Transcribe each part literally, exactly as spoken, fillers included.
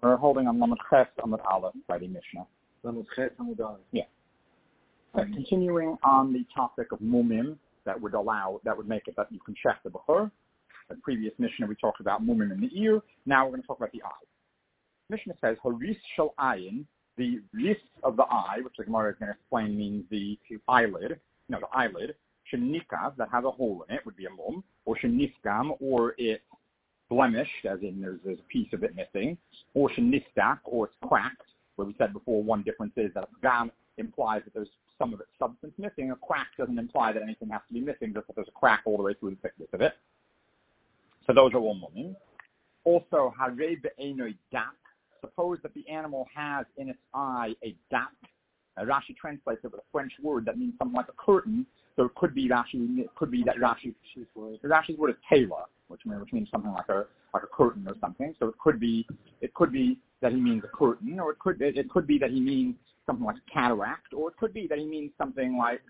We're holding on Lamed Ches Amud Aleph, Friday Mishnah. Lamed Ches Amud Aleph. Yeah. Uh, continuing on the topic of mumim that would allow, that would make it that you can check the bechor. The previous Mishnah we talked about mumim in the ear. Now we're going to talk about the eye. Mishnah says haris shel ayin, the ris of the eye, which the Gemara is going to explain means the eyelid. No, the eyelid. Shenikav, that has a hole in it, would be a mum, or sheniskam, or it's blemished, as in there's, there's a piece of it missing, or shenistak, or it's cracked, where we said before one difference is that a gam implies that there's some of its substance missing. A crack doesn't imply that anything has to be missing, just that there's a crack all the way through the thickness of it. So those are all mumim. Also, harei be'enoi dak, suppose that the animal has in its eye a dak. Uh, Rashi translates it with a French word that means something like a curtain. So it could be Rashi. It could be that Rashi. Rashi's word is tela, which means, which means something like a like a curtain or something. So it could be it could be that he means a curtain, or it could it, it could be that he means something like a cataract, or it could be that he means something like,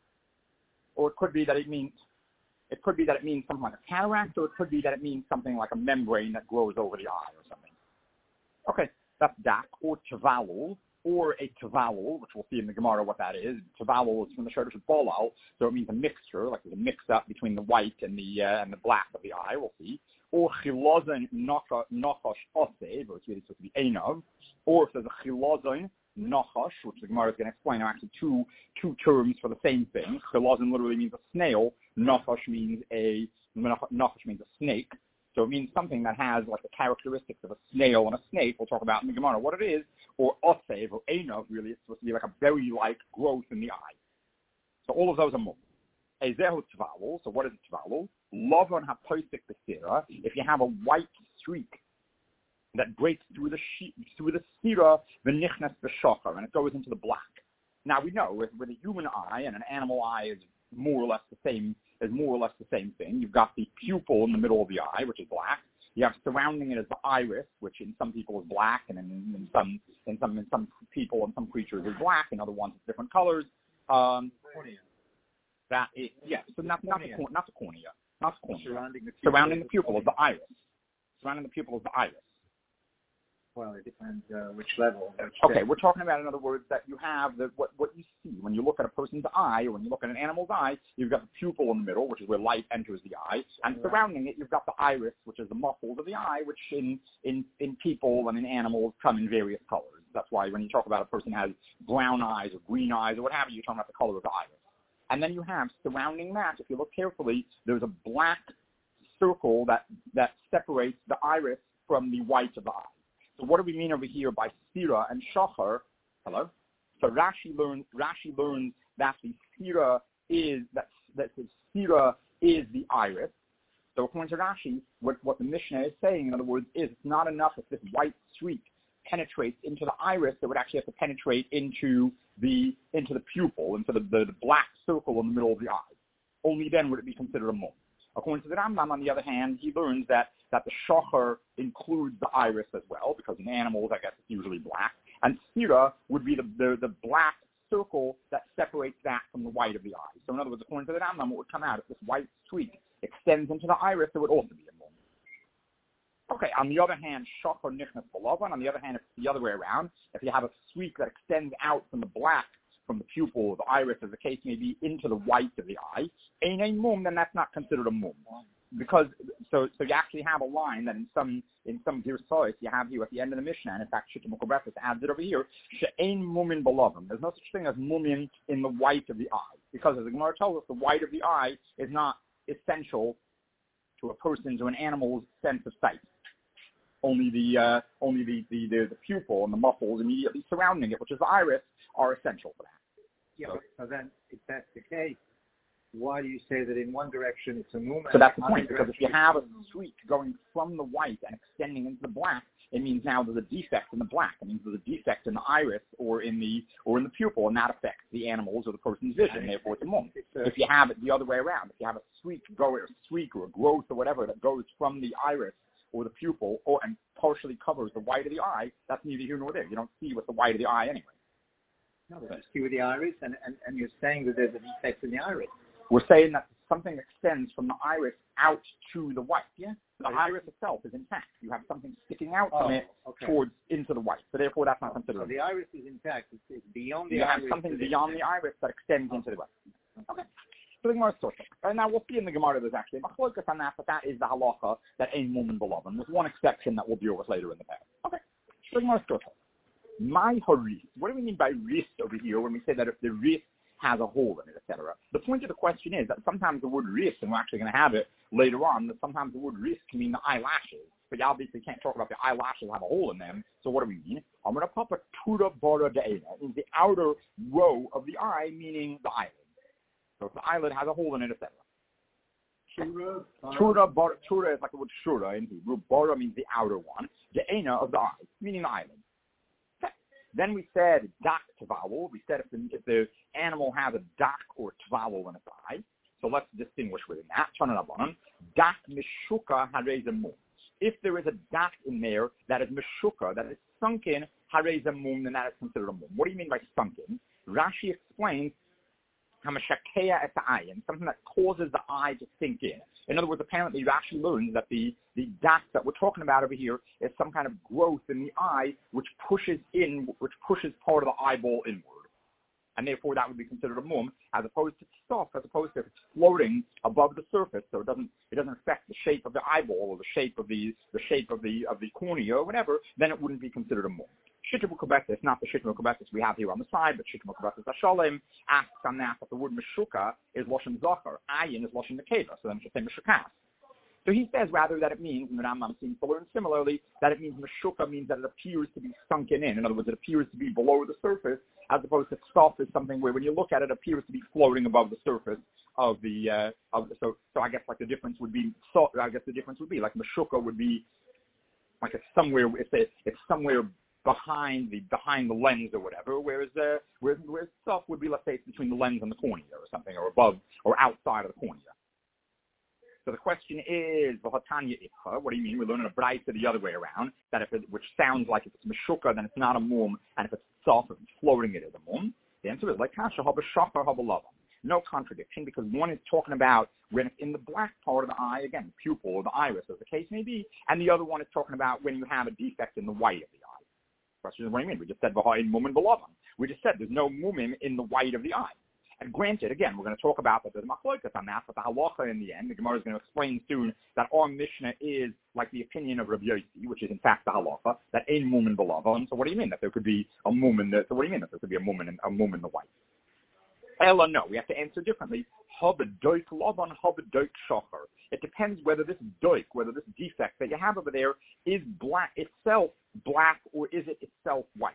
or it could be that it means it could be that it means something like a cataract, or it could be that it means something like a membrane that grows over the eye or something. Okay, that's dak or tavalul. Or a tavalul, which we'll see in the Gemara what that is. Tavalul is from the Shodesh Bolal, so it means a mixture, like there's a mix-up between the white and the uh, and the black of the eye, we'll see. Or chilazon nachash oseh, but it's really supposed to be einav. Or if there's a chilazon nachash, which the Gemara is going to explain, are actually two two terms for the same thing. Chilazon literally means a snail. Nachash means a nachash means a snake. So it means something that has like the characteristics of a snail and a snake. We'll talk about in the Gemara what it is. Or osev, or einav, really, it's supposed to be like a berry-like growth in the eye. So all of those are mum. Ezehu tavalul, so what is a tavalul? Lovon hapoisik besira, if you have a white streak that breaks through the sheet, through the sira, v'nichnas b'shachar, and it goes into the black. Now we know with, with a human eye and an animal eye is more or less the same, is more or less the same thing. You've got the pupil in the middle of the eye, which is black. You have surrounding it as the iris, which in some people is black, and in, in some in some in some people and some creatures is black, and other ones it's different colors. Um, cornea. That is, yeah. So not not the, not the cornea, not the cornea. Surrounding the pupil, surrounding the pupil is the iris. Surrounding the pupil is the iris. Well, it depends uh, which level. Which okay, depth. We're talking about, in other words, that you have the, what, what you see when you look at a person's eye, or when you look at an animal's eye, you've got the pupil in the middle, which is where light enters the eye, and right. Surrounding it, you've got the iris, which is the muscles of the eye, which in, in, in people and in animals come in various colors. That's why when you talk about a person has brown eyes or green eyes or what have you, you're talking about the color of the iris. And then you have surrounding that, if you look carefully, there's a black circle that, that separates the iris from the white of the eye. So what do we mean over here by sira and shachar? Hello. So Rashi learns. Rashi learns that the sira is that that the sira is the iris. So according to Rashi, what what the Mishnah is saying, in other words, is it's not enough if this white streak penetrates into the iris; it would actually have to penetrate into the into the pupil, into the, the, the black circle in the middle of the eye. Only then would it be considered a mum. According to the Rambam, on the other hand, he learns that, that the shachar includes the iris as well, because in animals, I guess it's usually black. And sira would be the, the, the black circle that separates that from the white of the eye. So in other words, according to the Rambam, what would come out if this white streak extends into the iris, it would also be a mum. Okay, on the other hand, shachar nichnas b'lavan. On the other hand, if it's the other way around, if you have a streak that extends out from the black, from the pupil or the iris, as the case may be, into the white of the eye, ain't a mum, then that's not considered a mum. Because, so so you actually have a line that in some in some girsayos you have here at the end of the Mishnah, and in fact, Shittim Kobrefus adds it over here, she'ein mumin b'lavim. There's no such thing as mumin in the white of the eye. Because as the Gemara tells us, the white of the eye is not essential to a person's or an animal's sense of sight. Only the uh, only the, the, the, the pupil and the muscles immediately surrounding it, which is the iris, are essential for that. Yeah, so, so then, if that's the case, why do you say that in one direction it's a mum? So that's the point, because if you have a streak going from the white and extending into the black, it means now there's a defect in the black. It means there's a defect in the iris or in the or in the pupil, and that affects the animal's or the person's vision. Therefore, it's a mum. If you have it the other way around, if you have a streak, go or a streak or a growth or whatever that goes from the iris or the pupil or and partially covers the white of the eye, that's neither here nor there. You don't see with the white of the eye anyway. No, but you see with the iris, and, and, and you're saying that there's a defect in the iris. We're saying that something extends from the iris out to the white. Yeah, the iris itself is intact. You have something sticking out from oh, it okay. towards into the white. So therefore, that's not considered. So the iris is intact. It's, it's beyond the you iris. You have something beyond the iris that extends into the white. Okay. So the Gemara starts. And now we'll see in the Gemara there's actually a machlokas on that, but that is the halacha that ain't mumen beloved, with one exception that we'll deal with later in the past. Okay. So the Gemara starts. My haris. What do we mean by ris over here when we say that if the ris has a hole in it, et cetera? The point of the question is that sometimes the word ris, and we're actually going to have it later on, that sometimes the word ris can mean the eyelashes, but you obviously can't talk about the eyelashes have a hole in them. So what do we mean? I'm going to pop a tura bara de'ena. It means the outer row of the eye, meaning the eyelid. So if the eyelid has a hole in it, et cetera. Tura, bar, tura is like the word shura in Hebrew. Bara means the outer one. De'ena of the eye, meaning the eyelid. Okay. Then we said dak tvowel. We said if the, if the animal has a dak or tvowel in its eye. So let's distinguish within that. Dak mishuka hareza mum. If there is a dak in there that is mishuka, that is sunken, hareza mum, then that is considered a mum. What do you mean by sunken? Rashi explains Hamashakeya at the eye, something that causes the eye to sink in. In other words, apparently Rashi learns that the, the dak that we're talking about over here is some kind of growth in the eye which pushes in, which pushes part of the eyeball inward. And therefore that would be considered a mum, as opposed to soft, as opposed to if it's floating above the surface, so it doesn't it doesn't affect the shape of the eyeball or the shape of the the shape of the of the cornea or whatever, then it wouldn't be considered a mum. Shittim Kubetis, not the Shittim Kubetis we have here on the side, but Shittim Kubetis Hashalem asks on that that the word Meshuka is Loshen Zachar, Ayin is Loshen Nekeva, so then it should say Meshukas. So he says rather that it means, and the Rambam seems to learn similarly, that it means Meshuka means that it appears to be sunken in. In other words, it appears to be below the surface, as opposed to soft is something where when you look at it, it appears to be floating above the surface of the, uh, of the, so, so I guess like the difference would be, so I guess the difference would be, like Meshuka would be, like it's somewhere, it's, a, it's somewhere behind the behind the lens or whatever, whereas uh, whereas, whereas soft would be, let's say, it's between the lens and the cornea or something, or above or outside of the cornea. So the question is, what do you mean? We're learning a bright the other way around, that if it, which sounds like if it's meshuka, then it's not a mum, and if it's soft, if it's floating, it is a mum. The answer is like kasha haba shachar haba lava. No contradiction, because one is talking about when it's in the black part of the eye, again, the pupil or the iris, as the case may be, and the other one is talking about when you have a defect in the white of the eye. Question is, what do you mean? We just said v'ha'in mumin b'lavan. We just said there's no mumim in the white of the eye. And granted, again, we're going to talk about that there's machlokas on that, but the halacha in the end, the Gemara is going to explain soon that our Mishnah is like the opinion of Rabbi Yossi, which is in fact the halacha, that ein mumin b'lavan. So what do you mean that there could be a mumin? So what do you mean that there could be a mumin in, a mumin in the white? Ella, no, we have to answer differently. Habedoik lavan, habedoik shachar. It depends whether this doik, whether this defect that you have over there is black itself black or is it itself white.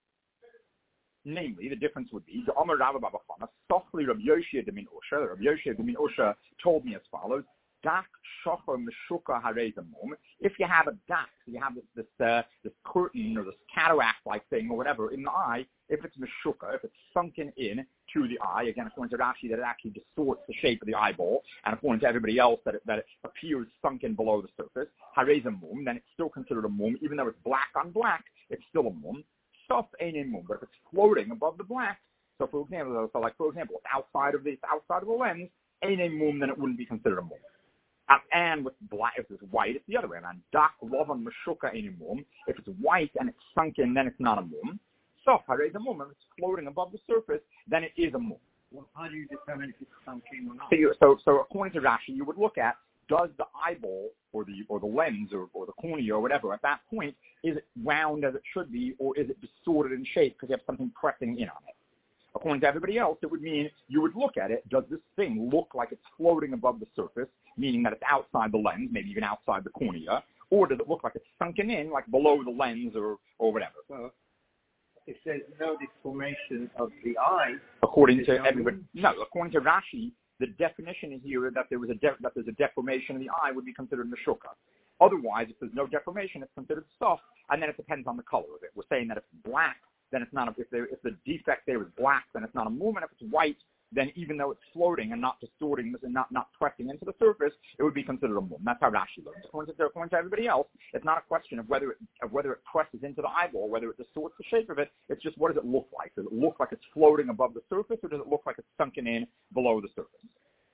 Namely, the difference would be the Amar Rabba Baba Chana, Sochli Rabbi Yoshia de Min Osha. Rabbi Yoshia de Min Osha told me as follows: Dak shachar meshuka hareza mum. If you have a dak, so you have this this, uh, this curtain or this cataract-like thing or whatever in the eye. If it's meshuka, if it's sunken in to the eye, again, according to Rashi, that it actually distorts the shape of the eyeball, and according to everybody else, that it, that it appears sunken below the surface, hareza mum, then it's still considered a mum, even though it's black on black, it's still a mum. Soft ain't a mum, but if it's floating above the black, so for example, so like for example, it's outside of the it's outside of the lens, ain't a mum, then it wouldn't be considered a mum. Uh, and with black, if it's white, it's the other way around. Dak lovan meshuka ain't a mum. If it's white and it's sunken, then it's not a mum. Soft harez a mum. If it's floating above the surface, then it is a mum. Well, how do you determine if it's sunken or not? So, you, so, so according to Rashi, you would look at, does the eyeball or the or the lens or, or the cornea or whatever at that point, is it round as it should be, or is it distorted in shape because you have something pressing in on it? According to everybody else, it would mean you would look at it, does this thing look like it's floating above the surface, meaning that it's outside the lens, maybe even outside the cornea, or does it look like it's sunken in, like below the lens or, or whatever? Well, it says no deformation of the eye. According to everybody, no, according to Rashi, the definition is here that there was a de- that there's a deformation of the eye would be considered meshuka. Otherwise, if there's no deformation, it's considered soft, and then it depends on the color of it. We're saying that if it's black, then it's not a, if, there, if the defect there is black, then it's not a mum, and if it's white, then even though it's floating and not distorting and not, not pressing into the surface, it would be considered a mum. That's how Rashi learns. According to, according to everybody else, it's not a question of whether it, of whether it presses into the eyeball, whether it distorts the shape of it. It's just what does it look like? Does it look like it's floating above the surface, or does it look like it's sunken in below the surface?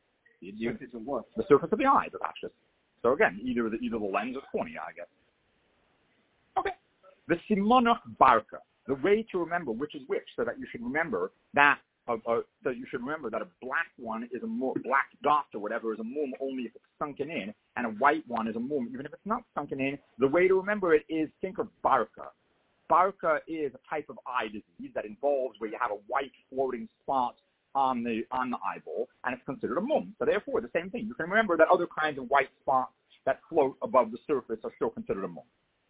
The surface of what? The surface of the eye, the Rashis. So again, either the, either the lens or the cornea, I guess. Okay. The Simonach Barka, the way to remember which is which, so that you should remember that uh, uh, so you should remember that a black one is a more black dot or whatever is a mum only if it's sunken in, and a white one is a mum even if it's not sunken in. The way to remember it is think of Barka. Barka is a type of eye disease that involves where you have a white floating spot on the on the eyeball, and it's considered a mum. So therefore, the same thing. You can remember that other kinds of white spots that float above the surface are still considered a mum.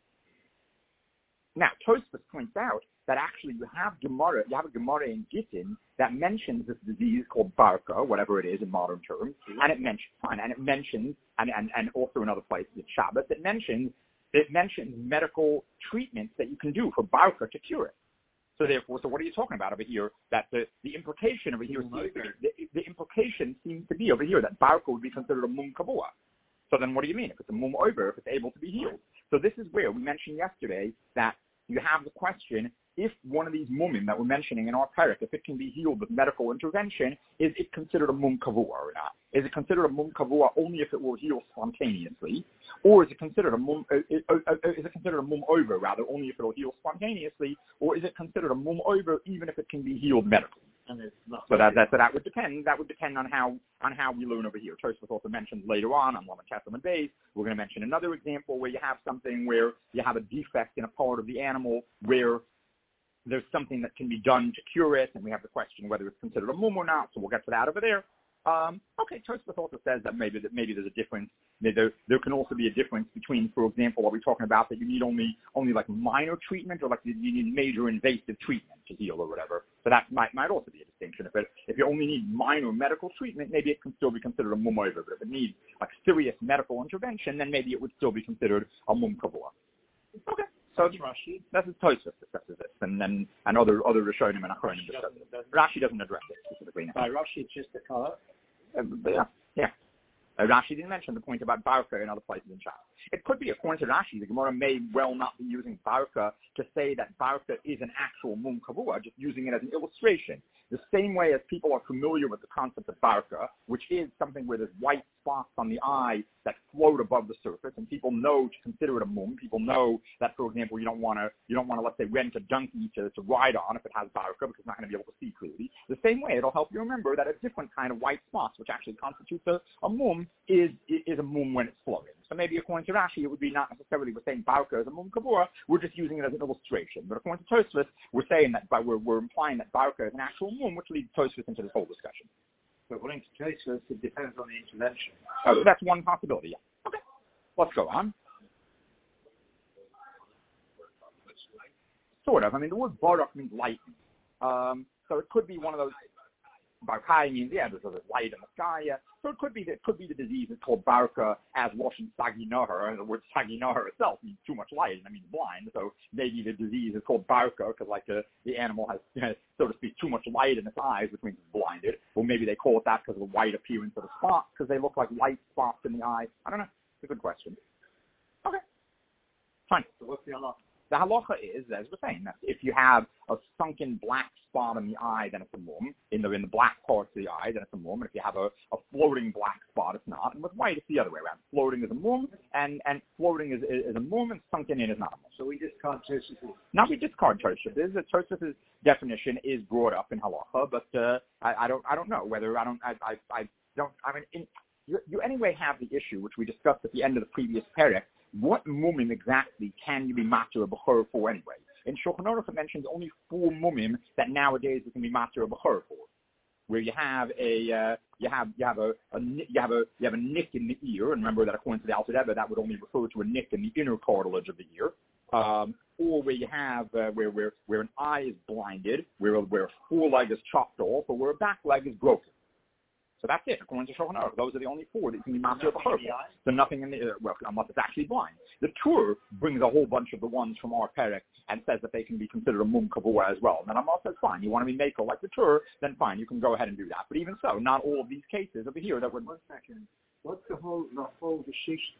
Now, Tosfos points out that actually you have Gemara, you have a Gemara in Gittin that mentions this disease called Barka, whatever it is in modern terms, and it mentions fine, and it mentions, and, and, and also in other places in Shabbos, it mentions it mentions medical treatments that you can do for Barka to cure it. So therefore, so what are you talking about over here? That the, the implication over here, seems, the, the implication seems to be over here that Barka would be considered a mum kavua. So then what do you mean? If it's a mum over, if it's able to be healed. So this is where we mentioned yesterday that you have the question, if one of these mumim that we're mentioning in our parak, if it can be healed with medical intervention, is it considered a mum kavua or not? Is it considered a mum kavua only if it will heal spontaneously? Or is it considered a mum, uh, uh, uh, is it considered a mum over, rather, only if it will heal spontaneously? Or is it considered a mum over even if it can be healed medically? And it's not so that, that so that would depend. That would depend on how on how we learn over here. Tosfos also mentioned later on on Lamed Tessim and Beis. We're going to mention another example where you have something where you have a defect in a part of the animal where there's something that can be done to cure it, and we have the question whether it's considered a mum or not. So we'll get to that over there. Um, okay, Tosfos also says that maybe that maybe there's a difference. There, there can also be a difference between, for example, are we talking about that you need only only like minor treatment, or like you need major invasive treatment to heal or whatever. So that might might also be a distinction. If it, if you only need minor medical treatment, maybe it can still be considered a mum over. But if it needs like serious medical intervention, then maybe it would still be considered a mum kavua. Okay. So Rashi, that's Tosfos discusses this, and then and other other Rishonim and Achronim discuss it. Rashi doesn't address it specifically. By Rashi, it's just the color. Uh, yeah, yeah. Uh, Rashi didn't mention the point about Barka in other places in Shabbos. It could be, according to Rashi, the Gemara may well not be using Barka to say that Barka is an actual mum kavua, just using it as an illustration. The same way as people are familiar with the concept of Barka, which is something where there's white spots on the eye that float above the surface, and people know to consider it a mum. People know that, for example, you don't want to, you don't want to, let's say, rent a donkey to, to ride on if it has Barka, because it's not going to be able to see clearly. The same way, it'll help you remember that a different kind of white spots, which actually constitutes a, a mum, is is a mum when it's floating. So maybe according to Rashi, it would be not necessarily we're saying Barka is a mum kavua, we're just using it as an illustration. But according to Tosfos, we're saying that, by, we're, we're implying that Barka is an actual mum, which leads Tosfos into this whole discussion. But according to Tosfos, it depends on the intervention. Oh, that's one possibility, yeah. Okay. Let's go on. Sort of. I mean, the word barak means lightning. Um, so it could be one of those. Barkai means, yeah, there's a light in the sky. Yeah. So it could be it could be the disease that's called Barka as Lashon Sagi Nahar, and the word Sagi Nahar itself means too much light, and I mean blind. So maybe the disease is called Barka because, like, the, the animal has, you know, so to speak, too much light in its eyes, which means it's blinded. Or maybe they call it that because of the white appearance of the spots, because they look like light spots in the eye. I don't know. It's a good question. Okay. Fine. So what's the halacha? The halacha is, as we're saying, that if you have a sunken black spot in the eye, then it's a mum. In the in the black parts of the eye, then it's a mum. And if you have a, a floating black spot, it's not. And with white, it's the other way around. Floating is a mum, and, and floating is, is, is a mum, and sunken in is not a mum. So we discard Tosfos. Not we discard Tosfos. Tosfos' definition is brought up in halacha, but uh, I, I don't I don't know whether I don't I I, I don't I mean in, you, you anyway have the issue which we discussed at the end of the previous parak. What mumim exactly can you be matir a bechor for anyway? In Shulchan Aruch it mentions only four mumim that nowadays you can be matir a bechor for, where you have a uh, you have you have a, a you have a you have a nick in the ear, and remember that according to the Alter Rebbe that would only refer to a nick in the inner cartilage of the ear, um, or where you have uh, where where where an eye is blinded, where where a foreleg is chopped off, or where a back leg is broken. So that's it, according to Shulchan Aruch. Those are the only four that you can be matir b'chor for. So nothing in the, uh, well, unless it's actually blind. The Tur brings a whole bunch of the ones from our perek and says that they can be considered a mum kavua as well. And then Amal says, fine, you want to be maker like the Tur, then fine, you can go ahead and do that. But even so, not all of these cases over here that would... One second. What's the whole, the whole, the shish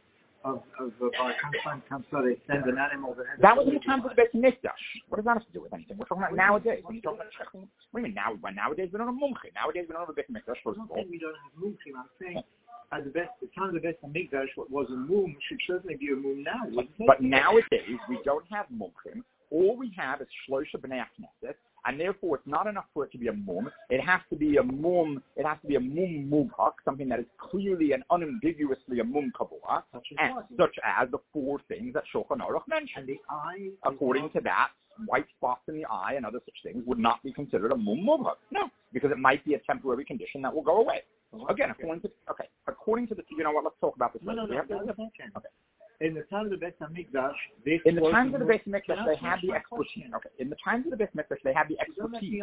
of of uh, Bar Kamsan Kamsa, they send an animal that has. That was in the times of the Beit Mikdash. What does that have to do with anything? We're talking about nowadays. When you're talking about checking, what do you mean now? When nowadays we don't have mumchi. Nowadays we don't have a Beit Mikdash. First of all, we don't have mumchi. I'm saying at the best, the time of the Beit Mikdash, what was a mum should certainly be a mum now. But nowadays we don't have mumchim. All we have is Shlosha B'nei Knesset, and therefore it's not enough for it to be a mum. It has to be a mum. It has to be a mum mubhak, something that is clearly and unambiguously a mum kavua, such, such as the four things that Shulchan Aruch mentioned. And the eye, according to that, white spots in the eye and other such things would not be considered a mum mubhak. No, because it might be a temporary condition that will go away. Oh, Again, okay. according to okay, according to the you know what? Let's talk about this. No, no, no, no, no, okay. In the time of the Beit HaMikdash, this in the times of the Beit HaMikdash, they had the expertise. Okay, in the times of the Beit HaMikdash, they had the expertise.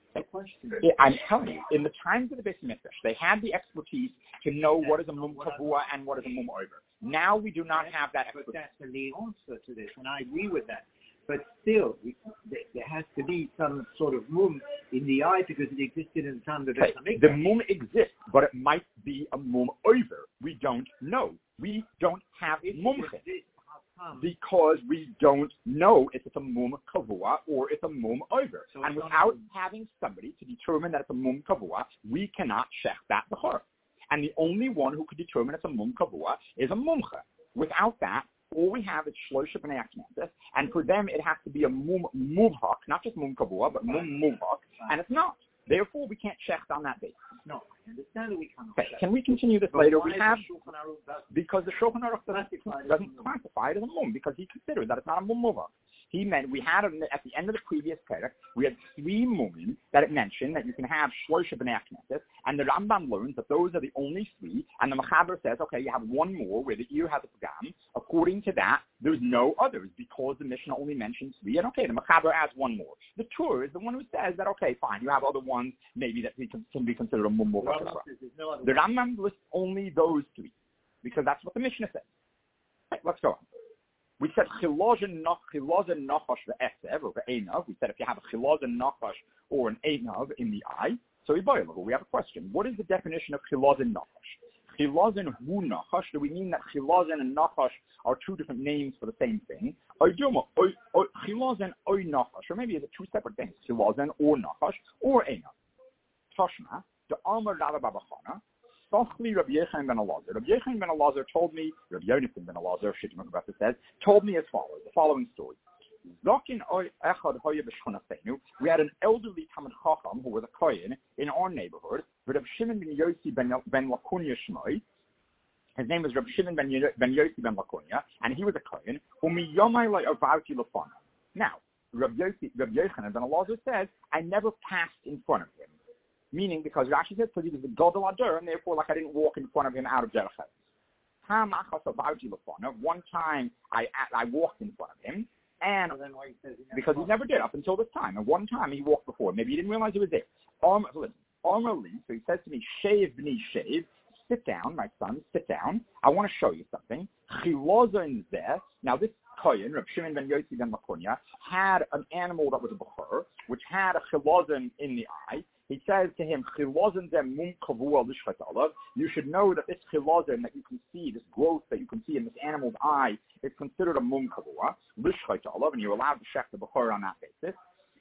I'm telling you, in the times of the Beit HaMikdash, they had the expertise to know what is a mum kavua and what is a mum over. Now we do not have that expertise. But that's the answer to this, and I agree with that. But still, we, there has to be some sort of mum in the eye because it existed in the time of the Beit HaMikdash. The mum exists, but it might be a mum over. We don't know. We don't have mum because we don't know if it's a mum kavua or it's a mum over. So and without having somebody to determine that it's a mum kavua, we cannot check that b'chor. And the only one who could determine it's a mum kavua is a mumcha. Without that, all we have is Shlosha B'nei Knesset, and for them it has to be a mum muvhak, not just mum kavua, but mum muvhak, and it's not. Therefore, we can't check on that basis. No, I understand that we cannot okay, check. Can we continue this but later? We have the because the Shulchan Aruch doesn't, doesn't classify it as a mum because he considered that it's not a mum muvhak. He meant we had at the end of the previous parak, we had three mumim that it mentioned that you can have Shlosha B'nei Knesset, and the Rambam learns that those are the only three, and the Mechaber says, okay, you have one more where the ear has a pagam. According to that, there's no others because the Mishnah only mentions three, and okay, the Mechaber adds one more. The Tur is the one who says that, okay, fine, you have other ones, maybe that can, can be considered a mum muvhak. No the Rambam lists only those three, because that's what the Mishnah says. Right, let's go on. We said chilozen nachash ve'esev or ve'enav. We said if you have a chilozen nachash or an enav in the eye, so we have a question. What is the definition of chilozen nachash? Chilozen hu nachash. Do we mean that chilozen and nachash are two different names for the same thing? Chilozen oy nachash, or maybe is it two separate things? Chilozen or nachash or enav. Tashma the Amar Rabba Babachana. Rabbi Yochanan ben Elazar. Rabbi Yochanan ben Elazar told me, Rabbi Yonasan ben Elazar, Shittim HaGabata says, told me as follows, the following story. We had an elderly Talmid Chacham who was a Kohen in our neighborhood, Rabbi Shimon ben Yossi ben, ben Lakunya Shmoi. His name was Rabbi Shimon ben, ben Yossi ben Lakunya, and he was a Kohen. Now, Rabbi Yossi, Rabbi Yochanan ben Elazar says, I never passed in front of him. Meaning, because Rashi says, because he was the Gadol Adar, and therefore, like, I didn't walk in front of him out of Derech. One time, I I walked in front of him, and so then why he says he because he never did up until this time. And one time, he walked before. Maybe he didn't realize he was there. Um, listen, Amar Li, so he says to me, Shave b'ni shave, sit down, my son, sit down. I want to show you something. Chilazon zeh. Now, this Kohen, Reb Shimon ben Yossi ben Lakunya, had an animal that was a bechor, which had a chilazon in the eye. He says to him, you should know that this chilazon that you can see, this growth that you can see in this animal's eye, is considered a mum kavua, and you're allowed to check the bechor on that basis.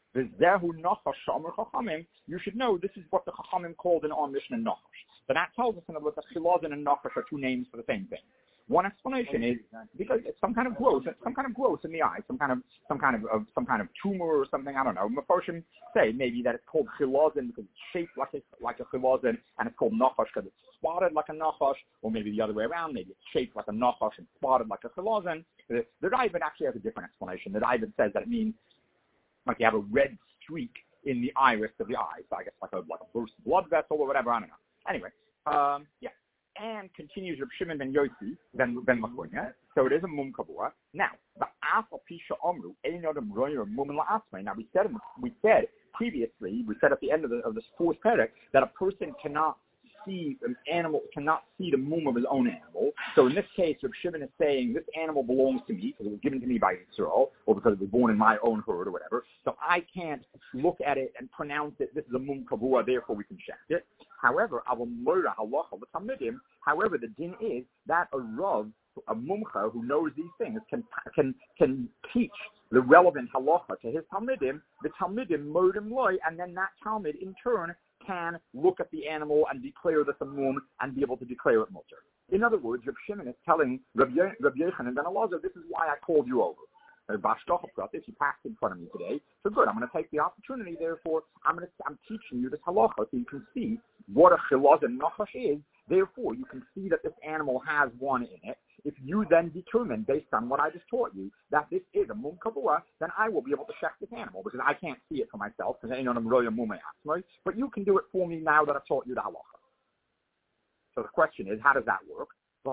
You should know this is what the Chachamim called in our Mishnah nachash. So that tells us in other words that chilazon and nachash are two names for the same thing. One explanation is because it's some kind of growth, some kind of growth in the eye, some kind of some kind of, of some kind of tumor or something. I don't know. Mefarshim say maybe that it's called chilazon because it's shaped like a like a chilazon, and it's called nachash because it's spotted like a nachash, or maybe the other way around. Maybe it's shaped like a nachash and spotted like a chilazon. The, the Ravid actually has a different explanation. The Ravid says that it means like you have a red streak in the iris of the eye. So I guess like a like a burst blood vessel or whatever. I don't know. Anyway, um, yeah. And continues Reb Shimon ben Yossi ben ben Lakunya. So it is a mum kavua. Now, the afal pisha amru einodam royer mum la'asmei. Now we said we said previously, we said at the end of the of this fourth parak that a person cannot see an animal, cannot see the mum of his own animal. So in this case, Reb Shimon is saying this animal belongs to me because it was given to me by Yisrael, or because it was born in my own herd or whatever. So I can't look at it and pronounce it. This is a mum kavua, therefore we can check it. However, however, the din is that a rav, a mumcha who knows these things can can can teach the relevant halacha to his talmidim, the talmidim modim loy, and then that talmid in turn can look at the animal and declare this a mum and be able to declare it mutter. In other words, Reb Shimon is telling Rabbi Yochanan ben Elazar, this is why I called you over. If you passed in front of me today, so good. I'm going to take the opportunity. Therefore, I'm going to I'm teaching you this halacha so you can see what a chilaz and nachash is. Therefore, you can see that this animal has one in it. If you then determine, based on what I just taught you, that this is a mum kavua, then I will be able to check this animal because I can't see it for myself because I ain't on a mum. But you can do it for me now that I've taught you the halacha. So the question is, how does that work?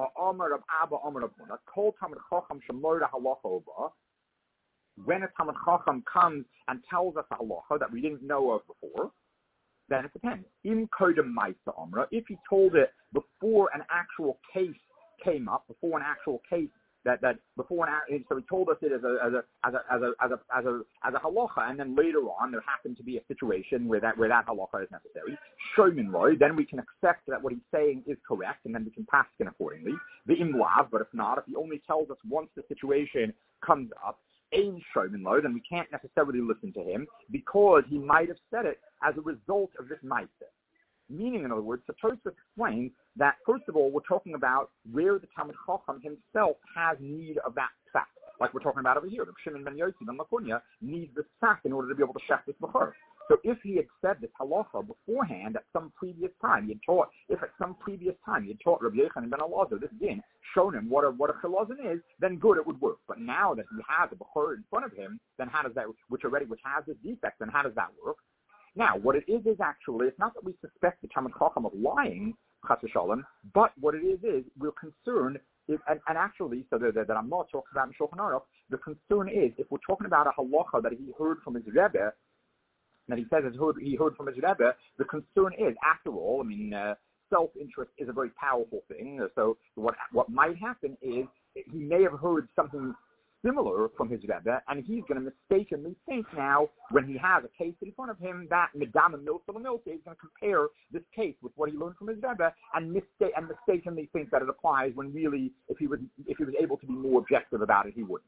When a Talmid Chacham comes and tells us a halacha that we didn't know of before, then it depends. In Kodem Maisa Amra, if he told it before an actual case came up, before an actual case that, that before an so he told us it as a as a as a as a as a as a, as a halacha, and then later on there happened to be a situation where that where that halacha is necessary. Shomin loy, then we can accept that what he's saying is correct, and then we can pass it accordingly. The imlav, but if not, if he only tells us once the situation comes up, Ein Shomin loy, then we can't necessarily listen to him because he might have said it as a result of this ma'aseh. Meaning, in other words, the Tosfos explains that, first of all, we're talking about where the Talmid Chacham himself has need of that psak. Like we're talking about over here, the Shimon ben Yossi ben Lakunya needs the psak in order to be able to shech this b'chor. So if he had said this halacha beforehand at some previous time, he had taught, if at some previous time he had taught Rabbi Yochanan ben Elazar this din, shown him what a what a chilazon is, then good, it would work. But now that he has a b'chor in front of him, then how does that, which already, which has this defect, then how does that work? Now, what it is is actually, it's not that we suspect the Talmid Chacham of lying, chas v'shalom, but what it is is we're concerned, is, and, and actually, so that, that I'm not talking about in Shulchan Aruch, the concern is if we're talking about a halacha that he heard from his Rebbe, that he says heard, he heard from his Rebbe, the concern is, after all, I mean, uh, self-interest is a very powerful thing. So what what might happen is he may have heard something similar from his Rebbe, and he's going to mistakenly think now, when he has a case in front of him, that Medama Milsa Milsa is going to compare this case with what he learned from his Rebbe, and, mista- and mistakenly think that it applies when really, if he was if he was able to be more objective about it, he wouldn't.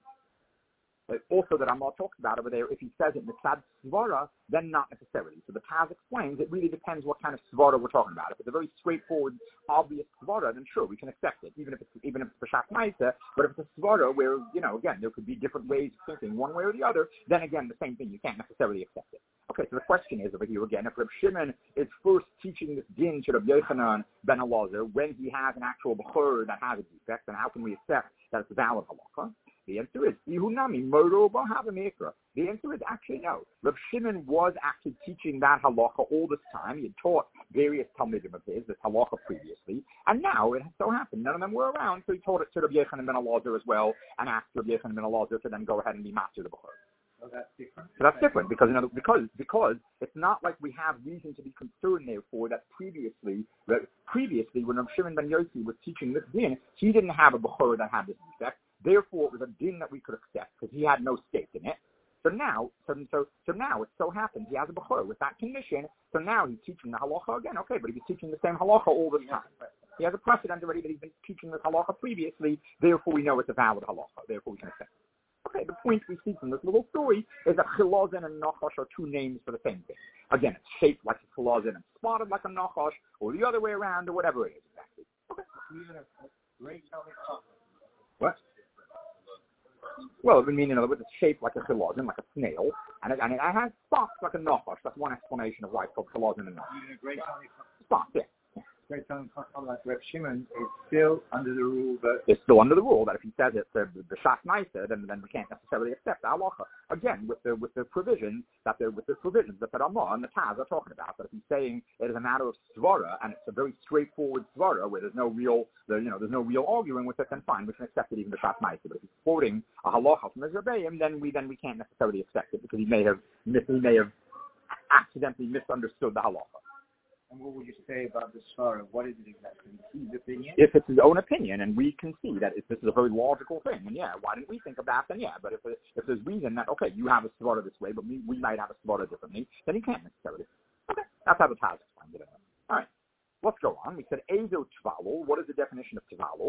But also that Amal talks about over there, if he says it Mitzad Svara, then not necessarily. So the Taz explains it really depends what kind of Svara we're talking about. If it's a very straightforward, obvious Svara, then sure, we can accept it, even if it's even if it's Peshat Maisa. But if it's a Svara where, you know, again, there could be different ways of thinking one way or the other, then again, the same thing, you can't necessarily accept it. Okay, so the question is over here again, if Reb Shimon is first teaching this din to Reb Yochanan ben Elazar when he has an actual Bechor that has a defect, then how can we accept that it's a valid halacha? The answer is, Ihunami, Modo Bahavamikra. The answer is actually no. Reb Shimon was actually teaching that halacha all this time. He had taught various Talmidim of his, this halacha previously, and now it so happened none of them were around, so he taught it to Reb Yochanan ben Elazar as well, and asked Reb Yochanan ben Elazar to then go ahead and be master the Bechor. So that's different. So that's different because you know because because it's not like we have reason to be concerned. Therefore, that previously that previously when Reb Shimon ben Yossi was teaching this din, he didn't have a bechor that had this defect. Therefore, it was a din that we could accept because he had no stake in it. So now, so so so now it so happens he has a bechor with that condition. So now he's teaching the halacha again. Okay, but he's teaching the same halacha all the time. He has a precedent already that he's been teaching this halacha previously. Therefore, we know it's a valid halacha. Therefore, we can accept it. Okay, the point we see from this little story is that chilazon and nachash are two names for the same thing. Again, it's shaped like a chilazon and spotted like a nachash, or the other way around, or whatever it is exactly. Okay. What? Well, it would mean, in other words, it's shaped like a chilazon, like a snail, and it, and it has spots like a nachash. That's one explanation of why it's called chilazon and nachash. Spots, yeah. Great time, like Reb Shimon is still under the rule that it's still under the rule that if he says it's the the shas ma'aser, then then we can't necessarily accept the halacha. Again, with the with the provisions that the with the provisions that the Ramah and the Taz are talking about. That if he's saying it is a matter of svara and it's a very straightforward svara where there's no real the, you know there's no real arguing with it, then fine, we can accept it even the shas ma'aser. But if he's quoting a halacha from his Rebbeim, then we then we can't necessarily accept it because he may have mis- he may have accidentally misunderstood the halacha. And what would you say about the Svara? What is it exactly? His opinion? If it's his own opinion, and we can see that if this is a very logical thing, and yeah, why didn't we think of that? Then yeah, but if if there's reason that okay, you have a Svara this way, but we, we might have a Svara differently, then you can't necessarily. Okay, that's how the Taz explained it. All right, let's go on. We said Ezo Tvalul. What is the definition of Tvalul?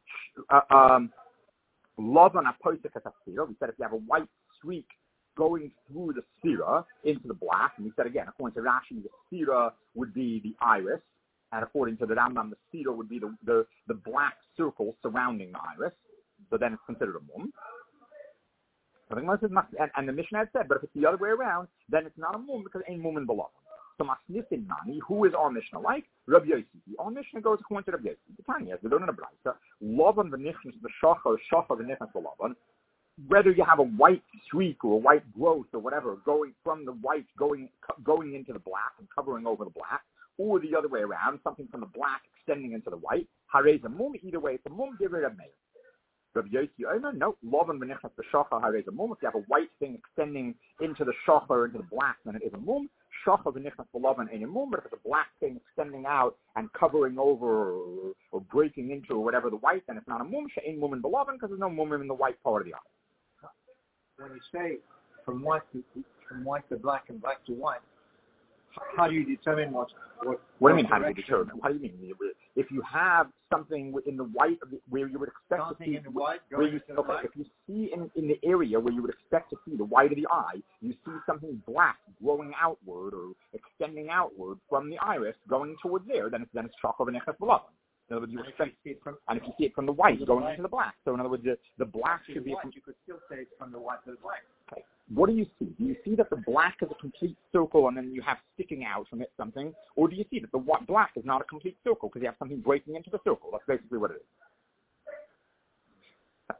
uh, um, Lavan aposik at sphera. We said if you have a white streak going through the sphera into the black, and we said again, according to Rashi, the sphera would be the iris, and according to the Rambam, the sphera would be the, the, the black circle surrounding the iris. So then it's considered a mum. And, and the Mishnah had said, but if it's the other way around, then it's not a mum because it ain't mum in below. So Masnifin Nani, who is our Mishnah like? Rabbi Yossi. Our Mishnah goes according to Rabbi Yossi. The Tanya, we don't know the Braisa. Lavan v'nichnas v'shachar, shachar v'nichnas v'lavan. Whether you have a white streak or a white growth or whatever going from the white going going into the black and covering over the black, or the other way around, something from the black extending into the white. Harez a mum. Either way, it's a mum. Give it a meir. Rabbi Yossi, oh no, no. Lavan v'nichnas v'shachar harez a mum. If you have a white thing extending into the shachar into the black, then it is a mum. Shachar v'nichnas v'lavan ain't a mum. But if it's a black thing extending out and covering over or, or breaking into or whatever the white, then it's not a mum. She'ain mum in v'lavan because there's no mum in the white part of the eye. When you say from white to from white to black and black to white, how do you determine what? What, what do you mean? How do you determine? What do you mean? If you have something in the white of the, where you would expect something to see, in the white, where you, the okay, black. if you see in, in the area where you would expect to see the white of the eye, you see something black growing outward or extending outward from the iris going towards there, then it's then it's shachar v'nichnas v'lavan. In other words, you expect, see it from, and if you see it from the white the going black. into the black, so in other words, the, the black See should the be. white, From, you could still say it's from the white to the black. okay. What do you see? Do you see that the black is a complete circle and then you have sticking out from it something, or do you see that the white, black is not a complete circle because you have something breaking into the circle? That's basically what it is.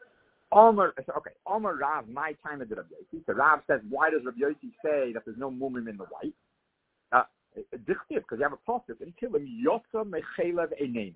Almer, okay, Almer Rav, my time of Rabbi Yossi. So Rav says, why does Rabbi Yossi say that there's no mumim in the white? Uh, because you have a pasuk until him yotza mechelev einayim.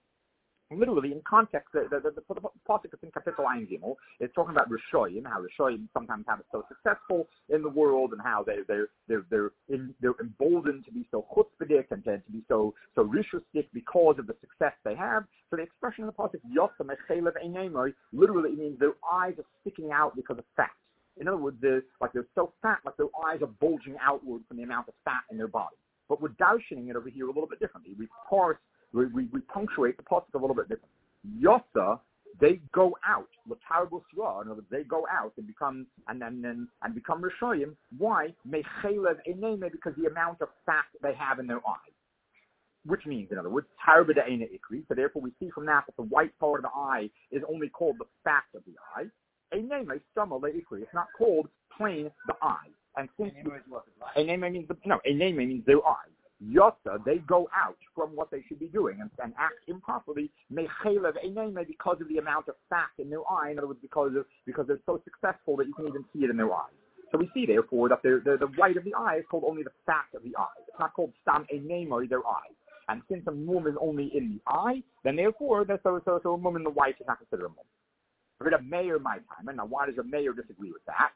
Literally, in context, the, the, the, the, the pasuk is in Kapitel Ayin Gimel. It's talking about Rishoyim, how Rishoyim sometimes have it so successful in the world, and how they they're they're they're, in, they're emboldened to be so chutzpahdik and to, to be so so rishustik because of the success they have. So the expression in the pasuk yotza mechelev einayim literally means their eyes are sticking out because of fat. In other words, they're, like they're so fat, like their eyes are bulging outward from the amount of fat in their body. But we're darshaning it over here a little bit differently. We parse, we, we, we punctuate the pasuk a little bit differently. Yosa, they go out. L'tarbu sra, in other words, they go out and become and and and, and become rishoyim. Why? Mechelev einayim, because the amount of fat they have in their eyes. Which means, in other words, tarba de'ena ikri. So therefore, we see from that that the white part of the eye is only called the fat of the eye. Einayim stama le'ikri. It's not called plain the eye. And since Einayim means the, no, Einayim means their eyes. Yosa, they go out from what they should be doing and, and act improperly. Mechelev Einayim, because of the amount of fat in their eye. In other words, because of, because they're so successful that you can even see it in their eyes. So we see therefore that the the white of the eye is called only the fat of the eye. It's not called stam Einayim or their eyes. And since a mum is only in the eye, then therefore so so so a mum in the white is not considered a mum. We're a mayor my time, and now why does a mayor disagree with that?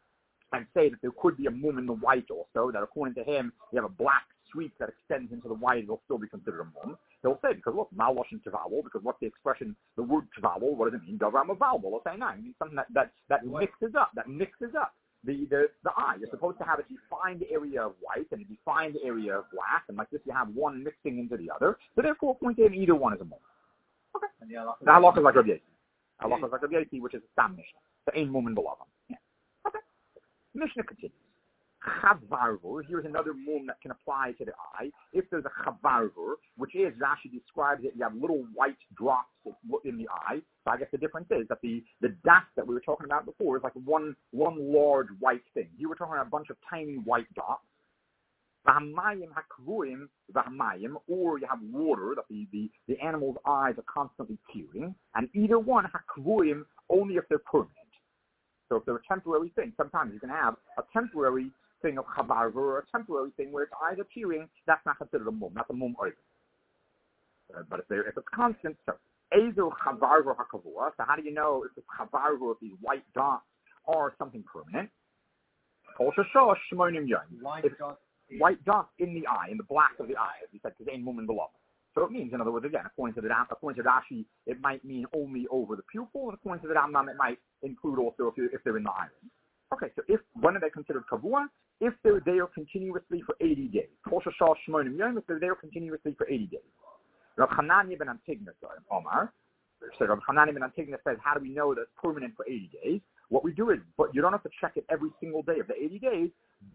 And say that there could be a mum in the white also, that according to him, you have a black streak that extends into the white, it'll still be considered a mum. He'll say, because look, malosh and tavawel, because what's the expression, the word tavawel, what does it mean? Davar mavawel. He'll say, no, it means something that, that, that mixes up, that mixes up the, the, the eye. You're supposed to have a defined area of white and a defined area of black, and like this you have one mixing into the other. So therefore, according to him, either one is a mum. Okay. And the halakha is like Rabbi Yossi. Halakha is like Rabbi Yossi, which is a Stam Mishnah. So ain't mum in below him. Yeah. Okay. Mishnah continues. Chavarvur, here's another mum that can apply to the eye. If there's a chavarvur, which is, Rashi describes it, you have little white drops in the eye. So I guess the difference is that the, the dot that we were talking about before is like one one large white thing. You were talking about a bunch of tiny white dots. V'hamayim hakvuim v'hamayim, or you have water that the, the, the animal's eyes are constantly tearing, and either one hakvuim only if they're permanent. So if they're a temporary thing, sometimes you can have a temporary thing of chavarvur or a temporary thing where its eyes are tearing, that's not considered a mum, not a mum either. Uh, but if, they're, if it's constant, so ezer chavarvur hakavua, so how do you know if it's chavarvur, if these white dots are something permanent? Kol shashosh shmonim yom. White dots in the eye, in the black of the eye, as you said, because ain't mum in below. So it means, in other words, again, according to the according to Rashi, it might mean only over the pupil, and according to the Rambam, it might include also if, if they're in the iris. Okay, so if when are they considered kavua? If they're there continuously for eighty days. If they're there continuously for eighty days. Rav Hananya ben Antigna Omar, so Rabbi Hanan ben Antigna says, how do we know that it's permanent for eighty days? What we do is, but you don't have to check it every single day of the eighty days.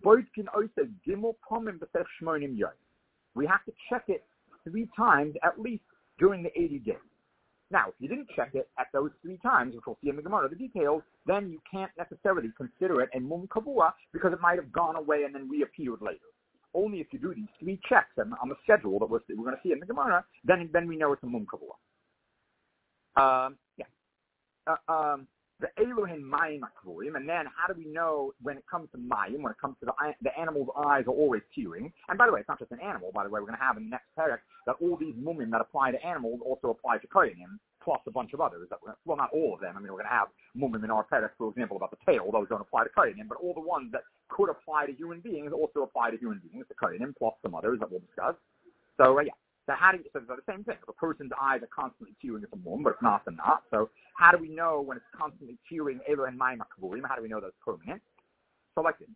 We have to check it three times at least during the eighty days. Now, if you didn't check it at those three times, which we'll see in the Gemara, the details, then you can't necessarily consider it a mum kavua because it might have gone away and then reappeared later. Only if you do these three checks on, on the schedule that we're, we're going to see in the Gemara, then then we know it's a mum kavua. Um, yeah. Uh, um, the Elohim mayim akvuim, and then how do we know when it comes to mayim, when it comes to the the animal's eyes are always tearing? And by the way, it's not just an animal. By the way, we're going to have in the next parak that all these mumim that apply to animals also apply to kohanim, plus a bunch of others. That, well, not all of them. I mean, we're going to have mumim in our parak, for example, about the tail. Those don't apply to kohanim, but all the ones that could apply to human beings also apply to human beings, the kohanim, plus some others that we'll discuss. So, uh, yeah. So how do you, so it's the same thing. If a person's eyes are constantly tearing, it's a mum, but if not, then not. So how do we know when it's constantly tearing, Elo and Mayim HaKavurim? How do we know that it's permanent? So like this.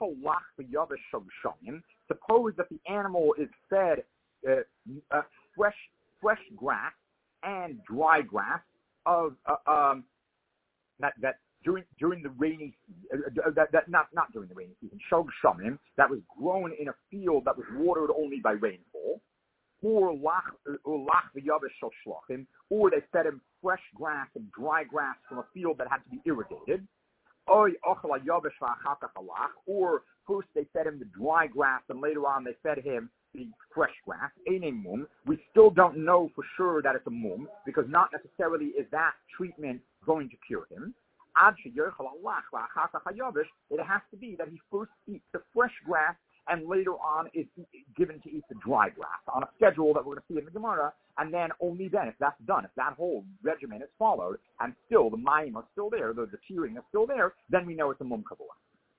Suppose that the animal is fed uh, uh, fresh fresh grass and dry grass of uh, um, that that during during the rainy uh, that, that not not during the rainy season, shog shamim, that was grown in a field that was watered only by rainfall. Or lach or or they fed him fresh grass and dry grass from a field that had to be irrigated. Or first they fed him the dry grass and later on they fed him the fresh grass. We still don't know for sure that it's a mum because not necessarily is that treatment going to cure him. It has to be that he first eats the fresh grass and later on is given to eat the dry grass on a schedule that we're going to see in the Gemara, and then only then, if that's done, if that whole regimen is followed, and still the mayim are still there, the, the tearing is still there, then we know it's a mum kavua.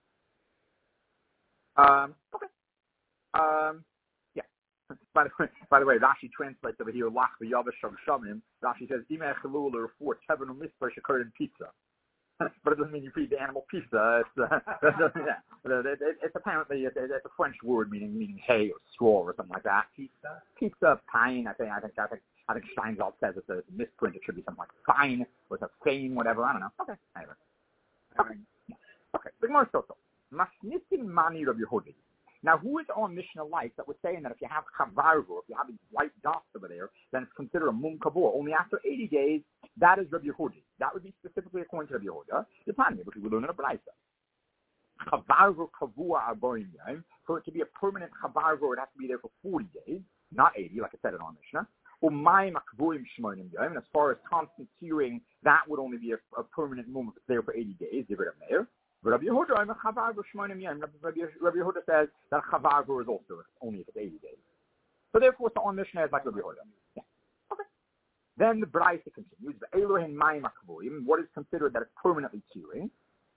Um, okay. Um, yeah. By the way, by the way, Rashi translates over here, lach v'yavish shom shamim. Rashi says, imeh chalul or for tevenu mitzvah shekar in pizza. But it doesn't mean you feed the animal pizza. It's, uh, yeah. it, it, it's apparently it's, it's a French word meaning meaning hay or straw or something like that. Pizza, pizza, pine. I think I think I think I think Steinsaltz says it's a misprint. It should be something like fine or it's a fame, whatever. I don't know. Okay, anyway. Okay, okay. The Gemara still so. Masnitin mani Rabbi Yehudi. Now, who is on Mishnah like that was saying that if you have chavarvo, if you have these white dots over there, then it's considered a mum kavua. Only after eighty days, that is Rabbi Yehudi. That would be specifically according to Rabbi Yehuda. The Tanya, which we learn in a brayta. Chavarvo kavua arboim yom. For it to be a permanent chavarvo, it has to be there for forty days, not eighty, like I said in our Mishnah. Umayim akvuim shmonim yom. And as far as constant tearing, that would only be a, a permanent mum if it's there for eighty days. Give it a mayor. But Rabbi Yehuda, Rabbi Yehuda says that chavarvo is also only if it's eighty days. So therefore, so on Mishnah is like Rabbi Yehuda. Yeah. Okay. Then the Braisa continues. The Elohim mayim akvuim. What is considered that it's permanently tearing?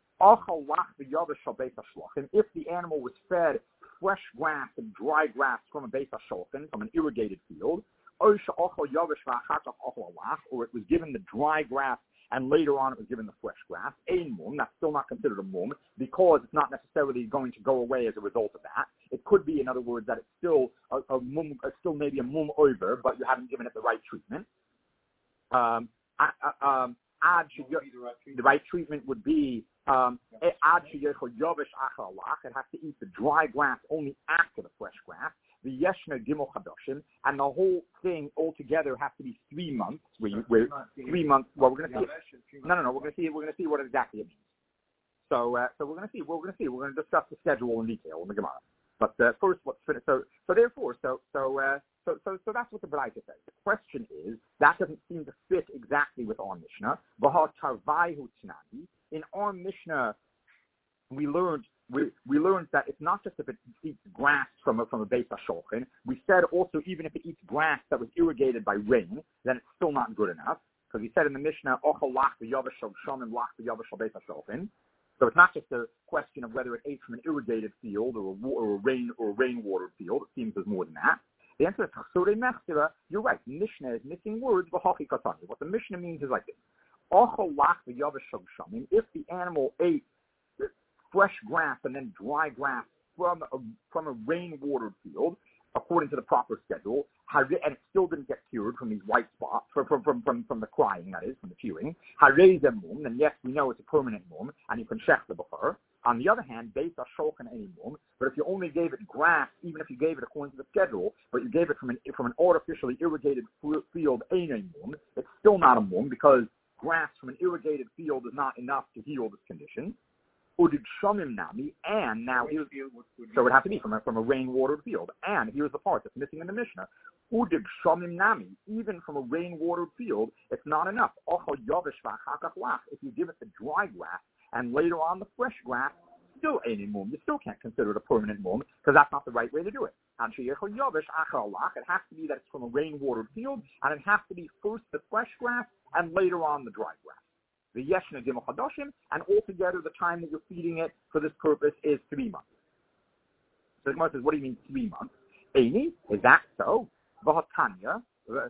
If the animal was fed fresh grass and dry grass from a beis hashulchan, from an irrigated field, or it was given the dry grass and later on it was given the fresh grass, ein mum, that's still not considered a mum because it's not necessarily going to go away as a result of that. It could be, in other words, that it's still a, a mum, uh, still maybe a mum over, but you haven't given it the right treatment. Um, uh, um, ad, the right treatment would be um, it has to eat the dry grass only after the fresh grass. The yeshna gimel chadoshim, and the whole thing altogether has to be three months. Where you, where three months. Well, we're going to see. No, no, no. We're going to see. We're going to see what exactly it means. So, uh, so we're going to see. We're going to see. We're going to discuss the schedule in detail in the Gemara. But uh, first, let's finish. So, so therefore, so, so, uh, so, so, so that's what the Braita says. The question is that doesn't seem to fit exactly with our Mishnah. In our Mishnah, we learned. We, we learned that it's not just if it eats grass from a, from a beis hashulchan. We said also even if it eats grass that was irrigated by rain, then it's still not good enough. Because we said in the Mishnah, ochel lach v'yavash shel shomim lach v'yavash shel beis hashulchan. So it's not just a question of whether it ate from an irrigated field or a, or a rain or a rain-watered field. It seems there's more than that. The answer is chassurei mechsira. You're right. Mishnah is missing words. V'hachi katani. What the Mishnah means is like this: ochel lach v'yavash shel shomim. If the animal ate fresh grass and then dry grass from a, from a rain-watered field, according to the proper schedule, and it still didn't get cured from these white spots, from, from, from, from, from the crying, that is, from the chewing, mum, then yes, we know it's a permanent mum, and you can check the b'chur. On the other hand, based on shulchan any mum, but if you only gave it grass, even if you gave it according to the schedule, but you gave it from an from an artificially irrigated field, any mum, it's still not a mum because grass from an irrigated field is not enough to heal this condition. Udid shamim nami, and now here's, so it would have to be from a, from a rain-watered field. And here's the part that's missing in the Mishnah. Udid shamim nami, even from a rain-watered field, it's not enough. If you give it the dry grass and later on the fresh grass, still ain't a mum. You still can't consider it a permanent mum because that's not the right way to do it. It has to be that it's from a rain-watered field, and it has to be first the fresh grass and later on the dry grass. The yeshna gimel chadoshim, and altogether the time that you're feeding it for this purpose is three months. So the Gemara says, what do you mean three months? Eini, is that so? Vahatanya,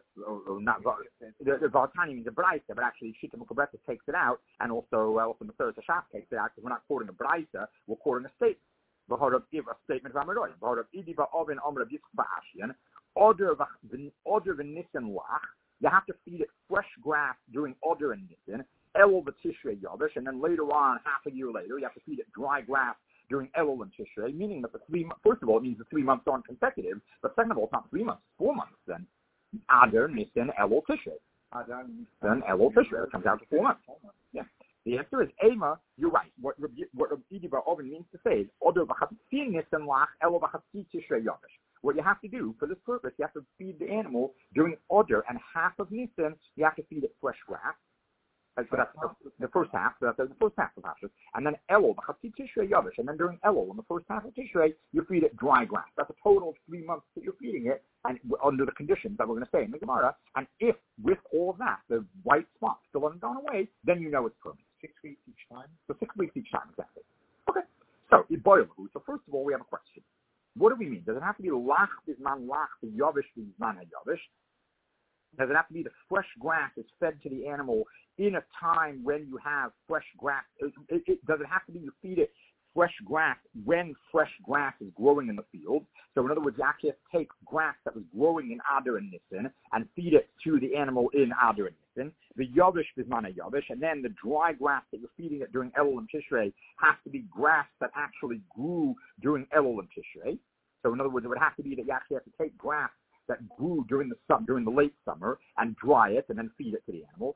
not the Vahatanya means a brayta, but actually Shita Mukabreta takes it out, and also uh, also Maseres Hashaf takes it out, because we're not quoting a brayta, we're quoting a statement. V'horav iv, a statement of Amaroy. V'horav idi ba'ovin omra b'yitzch ba'ashian, oder v'nissen lach, you have to feed it fresh grass during oder and nissen, Elul v'tishrei yavish, and then later on, half a year later, you have to feed it dry grass during Elul and Tishrei, meaning that the three, first of all, it means the three months aren't consecutive, but second of all, it's not three months, it's four months then. Adar, Nisan, Elul, Tishrei. Then Elul, Tishrei, it comes out to four months. Yeah. The answer is, Ema, you're right. What what Rabbi Bar Oven means to say is, Odor v'chatzin Nisan lach, Elul v'chatzin Tishrei yavish. What you have to do for this purpose, you have to feed the animal during Odor, and half of Nisan, you have to feed it fresh grass. So that's the, the first half, so that's the first half of Pashas. And then Elul, B'chatzit Tishrei Yavish, and then during Elul, in the first half of Tishrei, you feed it dry grass. That's a total of three months that you're feeding it, and under the conditions that we're going to say in the Gemara. And if, with all of that, the white spots still haven't gone away, then you know it's permanent. Six weeks each time? So six weeks each time, exactly. Okay. So, Iboilahu. So first of all, we have a question. What do we mean? Does it have to be Lach Bizman Lach, the Yavish Bizman Yavish? Does it have to be the fresh grass is fed to the animal in a time when you have fresh grass? It, it, it, does it have to be you feed it fresh grass when fresh grass is growing in the field? So in other words, you actually have to take grass that was growing in Adar and Nisan and feed it to the animal in Adar and Nisan. The Yavish Bizmana Yavish, and then the dry grass that you're feeding it during Elul and Tishrei has to be grass that actually grew during Elul and Tishrei. So in other words, it would have to be that you actually have to take grass that grew during the sum, during the late summer and dry it and then feed it to the animal.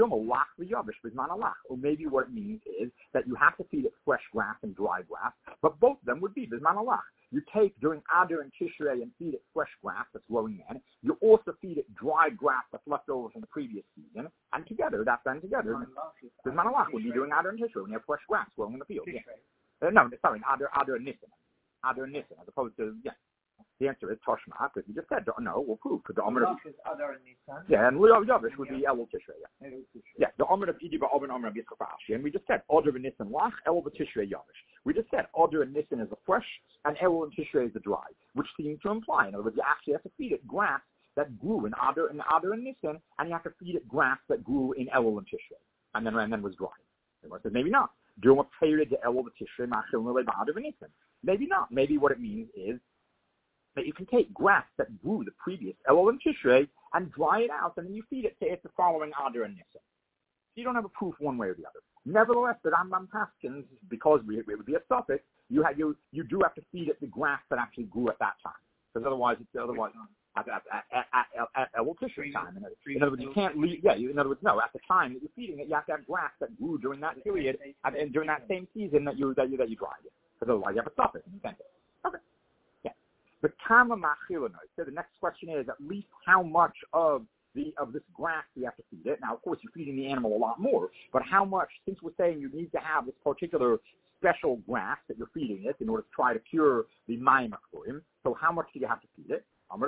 Or maybe what it means is that you have to feed it fresh grass and dry grass, but both of them would be bizman alach. You take during Adar and Tishrei and feed it fresh grass that's growing then. You also feed it dry grass that's left over from the previous season, and together, that's then together. Bizman alach would be during Adar and Tishrei when you have fresh grass growing in the field. Yeah. Uh, no, sorry, Adar, Adar and Nisan. Adar and Nisan, as opposed to, yeah. The answer is Toshma, because you just said, no, we'll prove. Because the Omer of yeah, and Leo Yavish would be Elul Tishrei. Yeah, yeah the Omer of Idi Ba'oven Omer of Yitzchak, and we just said Odor and Nisan Lach, Elul Tishrei Yavish. We just said Odor and Nisan is the fresh, and Elul and Tishrei is the dry, which seems to imply, in other words, you actually have to feed it grass that grew in Adar and Adar and Nisan, and you have to feed it grass that grew in Elul and Tishrei, and then and then was dry. So I said maybe not. During what period the Elul Tishrei Machil Melei Ba'adar and Nisan? Maybe not. Maybe what it means is that you can take grass that grew the previous Elul and Tishrei and dry it out, and then you feed it to it the following Adar and Nisan. You don't have a proof one way or the other. Nevertheless, the Rambam Paskins, because we, it would be a suffix, you have you you do have to feed it the grass that actually grew at that time, because otherwise it's otherwise at at at, at, at, at Elul Tishrei time. In other, in other words, you can't leave. Yeah, you, in other words, no. At the time that you're feeding it, you have to have grass that grew during that period and, and during that same season that you that you that you dried it, because otherwise you have a suffix in the sentence. Okay. The kama machilano. So the next question is at least how much of the of this grass we have to feed it. Now, of course, you're feeding the animal a lot more, but how much? Since we're saying you need to have this particular special grass that you're feeding it in order to try to cure the mayim for him. So how much do you have to feed it? You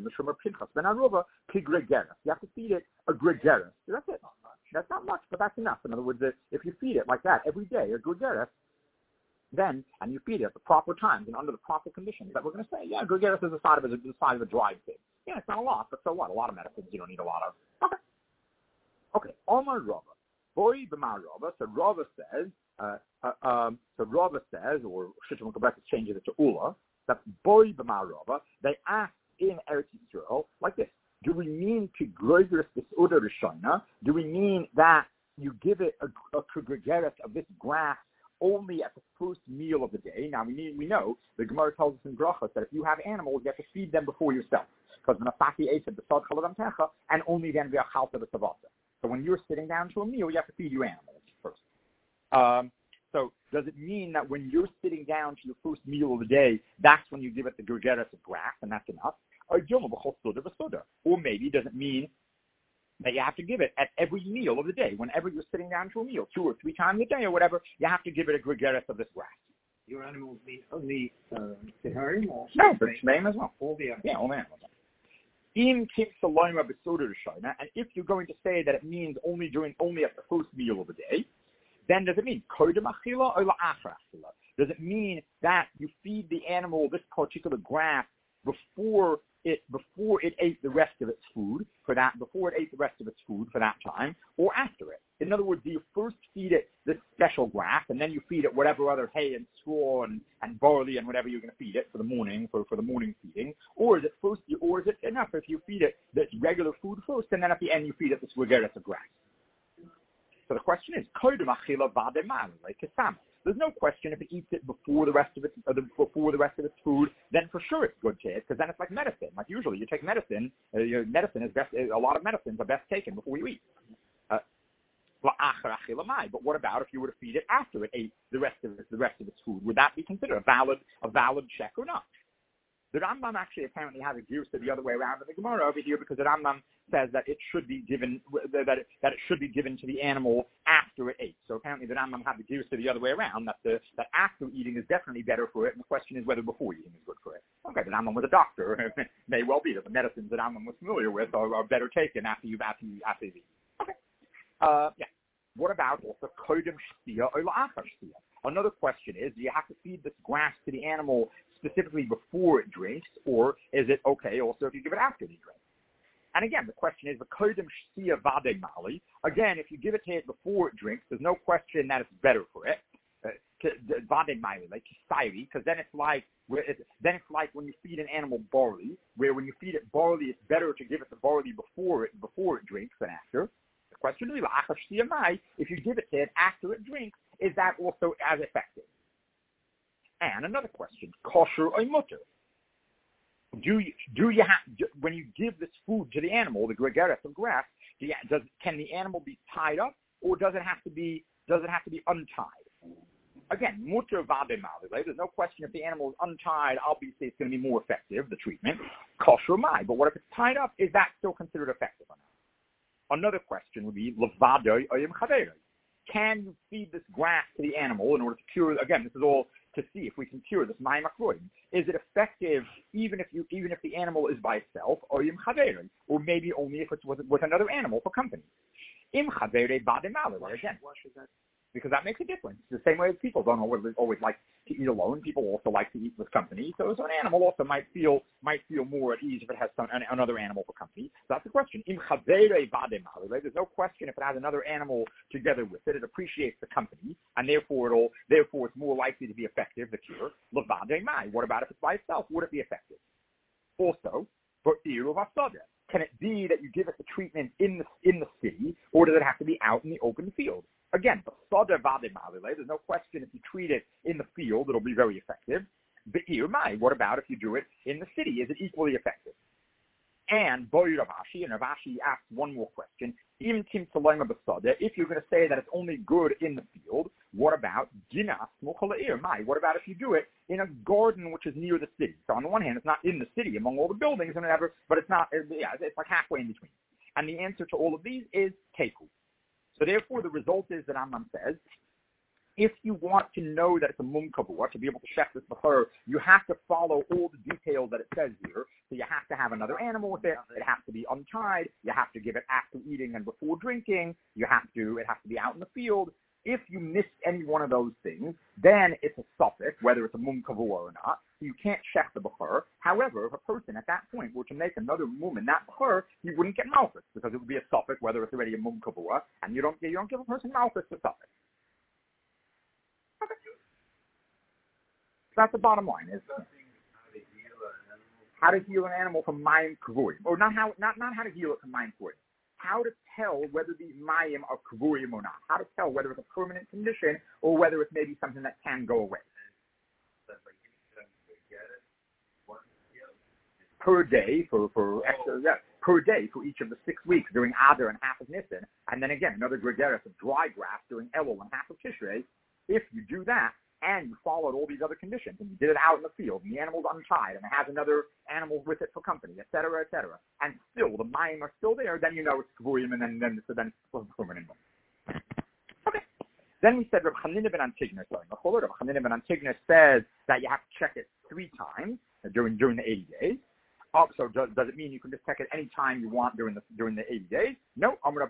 have to feed it a gregeres. That's it. That's not much, but that's enough. In other words, if you feed it like that every day, a gregeres, then, and you feed it at the proper times and under the proper conditions, that we're going to say, yeah, gregeres is the size of a, the size of a dried pig. Yeah, it's not a lot, but so what? A lot of medicines you don't need a lot of. Okay. Okay. Omar Rava. Boy b'mar Rava. So Rava says, uh, uh, um, so Rava says, or Shittim Quebec changes it to Ula. that boy b'marova, they ask in Eretz Yisrael like this: do we mean to groivers this uda rishona? Do we mean that you give it a, a kugregeres of this grass only at the first meal of the day? Now we need, we know the Gemara tells us in Brachos that if you have animals, you have to feed them before yourself, because Menasaki ate the sod chaladam techa, and only then we chalta the savata. So when you're sitting down to a meal, you have to feed your animals first. Um, so does it mean that when you're sitting down to your first meal of the day, that's when you give it the gregeres of grass, and that's enough? Or maybe does it mean that you have to give it at every meal of the day, whenever you're sitting down to a meal, two or three times a day or whatever, you have to give it a gregeres of this grass? Your animals mean only uh, Teharim or no, but Shmeim as well. All the animals. Yeah, all the animals. In Kim Saloma Besoda Rishona, and if you're going to say that it means only during only at the first meal of the day, then does it mean Kodem Achila or La'achar Achila? Does it mean that you feed the animal this particular grass before it before it ate the rest of its food for that before it ate the rest of its food for that time, or after it? In other words, do you first feed it this special grass and then you feed it whatever other hay and straw and, and barley and whatever you're going to feed it for the morning for, for the morning feeding, or is it first or is it enough if you feed it this regular food first and then at the end you feed it this gregeres of grass? So the question is, Kodem Achila Vademan, like Kesam. There's no question if it eats it before the rest of its uh, the, before the rest of its food, then for sure it's good to it, because then it's like medicine. Like usually you take medicine, uh, you know, medicine is best. A lot of medicines are best taken before you eat. Uh, but what about if you were to feed it after it ate the rest of it, the rest of its food? Would that be considered a valid a valid check or not? The Rambam actually apparently has a gears to the other way around in the Gemara over here, because the Rambam says that it should be given that it, that it should be given to the animal after it ate. So apparently the Rambam had the gears to the other way around, that the that after eating is definitely better for it, and the question is whether before eating is good for it. Okay, the Rambam was a doctor. It may well be that the medicines that Rambam was familiar with are, are better taken after you after you after you eat. Okay, uh, yeah. What about also kodem shtia or la'achar shtia? Another question is, do you have to feed this grass to the animal specifically before it drinks, or is it okay also if you give it after it drinks? And again, the question is, the kodem shtia vade mali. Again, if you give it to it before it drinks, there's no question that it's better for it. Vade mali, like kisayri, because then it's like then it's like when you feed an animal barley, where when you feed it barley, it's better to give it the barley before it before it drinks than after. The question is, if you give it to it after it drinks, is that also as effective? And another question, kosher or mutter. Do you, do you have, when you give this food to the animal, the gregeres of grass, do you, does, can the animal be tied up, or does it have to be, does it have to be untied? Again, mutter vade mali, right? There's no question if the animal is untied, obviously it's going to be more effective, the treatment. Kosher mai, but what if it's tied up? Is that still considered effective or not? Another question would be, levadoi oyim chaveroi. Can you feed this grass to the animal in order to cure, again, this is all to see if we can cure this mayim akroim. Is it effective even if you even if the animal is by itself, oyim chaveroi, or maybe only if it's with, with another animal for company? Im chaveroi vade mali, again. Why should that? Because that makes a difference. The same way as people don't always, always like to eat alone, people also like to eat with company. So, so an animal also might feel might feel more at ease if it has some, an, another animal for company. So that's the question. Im chavere vade mali, right? There's no question if it has another animal together with it, it appreciates the company, and therefore it'll therefore it's more likely to be effective. The cure levade mai. What about if it's by itself? Would it be effective? Also, for iru vasada, can it be that you give it the treatment in the in the city, or does it have to be out in the open field? Again, there's no question if you treat it in the field, it'll be very effective. What about if you do it in the city? Is it equally effective? And Boy Ravashi, and Ravashi asks one more question. If you're going to say that it's only good in the field, what about Ginas Mukhala'ir? What about if you do it in a garden which is near the city? So on the one hand, it's not in the city among all the buildings and whatever, but it's not, yeah, it's like halfway in between. And the answer to all of these is Teku. So therefore, the result is that Rambam says, if you want to know that it's a mum kavua, to be able to check this before, you have to follow all the details that it says here. So you have to have another animal with it. It has to be untied. You have to give it after eating and before drinking. You have to. It has to be out in the field. If you miss any one of those things, then it's a suffix, whether it's a mum kavua or not. So you can't check the bechor. However, if a person at that point were to make another mum in that bechor, he wouldn't get malchus, because it would be a suffix, whether it's already a mum kavua, and you don't you don't give a person malchus for suffix. Okay. That's the bottom line. Is how to heal an animal from mayim kvuim, or not how not not how to heal it from mayim kvuim. How to tell whether these mayim are kvuim or not. How to tell whether it's a permanent condition or whether it's maybe something that can go away. Per day for for extra yeah, per day for each of the six weeks during Adar and half of Nisan, and then again another gregaris of dry grass during Elul and half of Tishrei. If you do that and you followed all these other conditions and you did it out in the field and the animal's untied and it has another animal with it for company, et cetera, et cetera, and still the mayim are still there, then you know it's kvuim, and then then so then it's permanent. Okay. Then we said Reb Chanina ben Antignos, Reb Chanina ben Antignos says that you have to check it three times during during the eighty days. Oh, so does, does it mean you can just check it any time you want during the during the eighty days? No.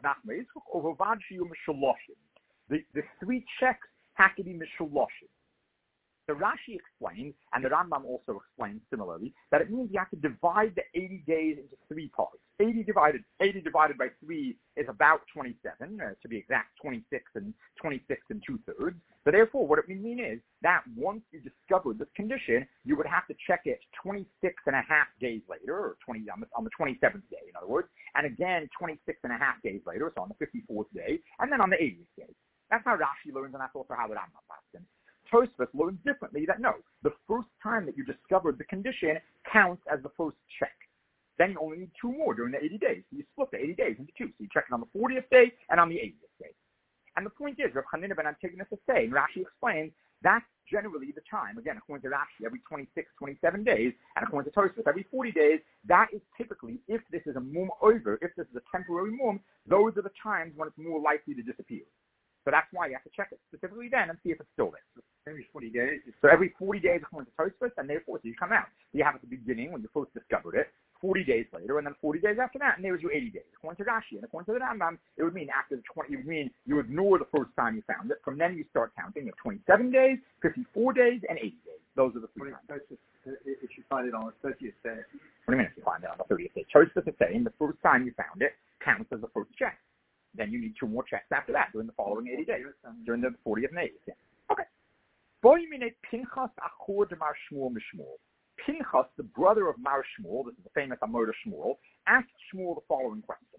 The the three checks have to be mishuloshin. So Rashi explains, and the Rambam also explains similarly, that it means you have to divide the eighty days into three parts. eighty divided eighty divided by three is about twenty-seven, uh, to be exact, twenty-six and twenty-six and two thirds. So therefore, what it would mean is that once you discovered this condition, you would have to check it twenty-six and a half days later, or twenty on the, on the twenty-seventh day, in other words, and again twenty-six and a half days later, so on the fifty-fourth day, and then on the eightieth day. That's how Rashi learns, and that's also how the Rambam learns. Tosfos learns differently that no, the first time that you discovered the condition counts as the first check. Then you only need two more during the eighty days. So you split the eighty days into two. So you check it on the fortieth day and on the eightieth day. And the point is, Reb Chanina ben Antignos is saying, Rashi explains, that's generally the time. Again, according to Rashi, every twenty-six, twenty-seven days, and according to Tosfos, every forty days, that is typically, if this is a mum over, if this is a temporary mum, those are the times when it's more likely to disappear. So that's why you have to check it specifically then and see if it's still there. Every forty days. So every forty days according to Tosfos, and therefore so you come out. So you have at the beginning when you first discovered it, forty days later, and then forty days after that, and there was your eighty days. According to Rashi and according to the Rambam, it would mean after the twenty. It would mean you ignore the first time you found it. From then you start counting. You have twenty-seven days, fifty-four days, and eighty days. Those are the three times. If you find it on the thirtieth day. What do you mean if you find it on the thirtieth day? Tosfos is saying the first time you found it counts as the first check. Then you need two more checks after that during the following eighty days, during the fortieth and eightieth. Yeah. Okay. Pinchas, Pinchas, the brother of Mar Shmuel, this is the famous Amor Shmuel, asked Shmuel the following question.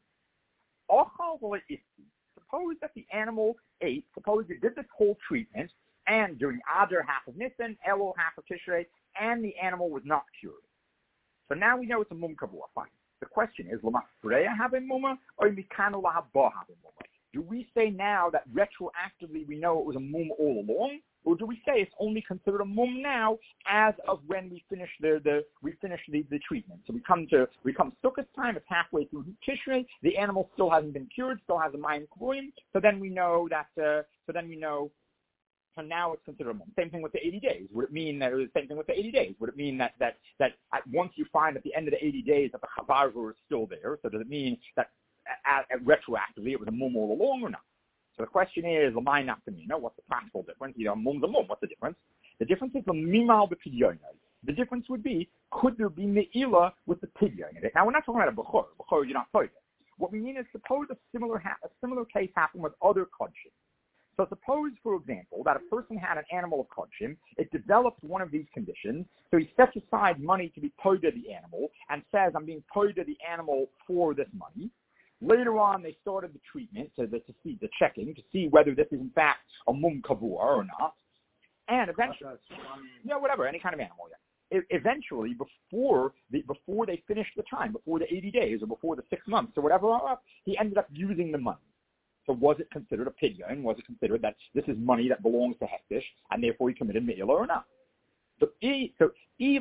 Suppose that the animal ate, suppose you did this whole treatment, and during Adar half of Nisan, Elul half of Tishrei, and the animal was not cured. So now we know it's a mum kavua, fine. The question is, L'mafreya have a mumma, or Mikanu lahaba have a mumma? Do we say now that retroactively we know it was a mum all along, or do we say it's only considered a mum now as of when we finish the, the we finish the, the treatment? So we come to we come Sukkot time, it's halfway through Tishrei, the animal still hasn't been cured, still has a mayim kvuim, so then we know that uh, so then we know So now it's considered a mum. Same thing with the eighty days. Would it mean that it was the same thing with the eighty days? Would it mean that that that at once you find at the end of the eighty days that the chavar is still there? So does it mean that at, at retroactively it was a mum all along or not? So the question is, l'may nafkamina, what's the practical difference? You know, mum's a mum. What's the difference? The difference is the mimal b'pidyon. The difference would be, could there be me'ila with the pidyon? Now we're not talking about a b'chor. B'chor you're not told. What we mean is, suppose a similar ha- a similar case happened with other kodshim. So suppose, for example, that a person had an animal of kodshim, it developed one of these conditions, so he sets aside money to be paid to the animal and says, I'm being paid to the animal for this money. Later on, they started the treatment, to, the, to see the checking, to see whether this is in fact a mum kavua or not. And eventually, yeah, whatever, any kind of animal, yeah. Eventually, before the, before they finished the time, before the eighty days or before the six months or whatever, he ended up using the money. So was it considered a pidyon? Was it considered that this is money that belongs to Hektish and therefore he committed me'ila or not? So, so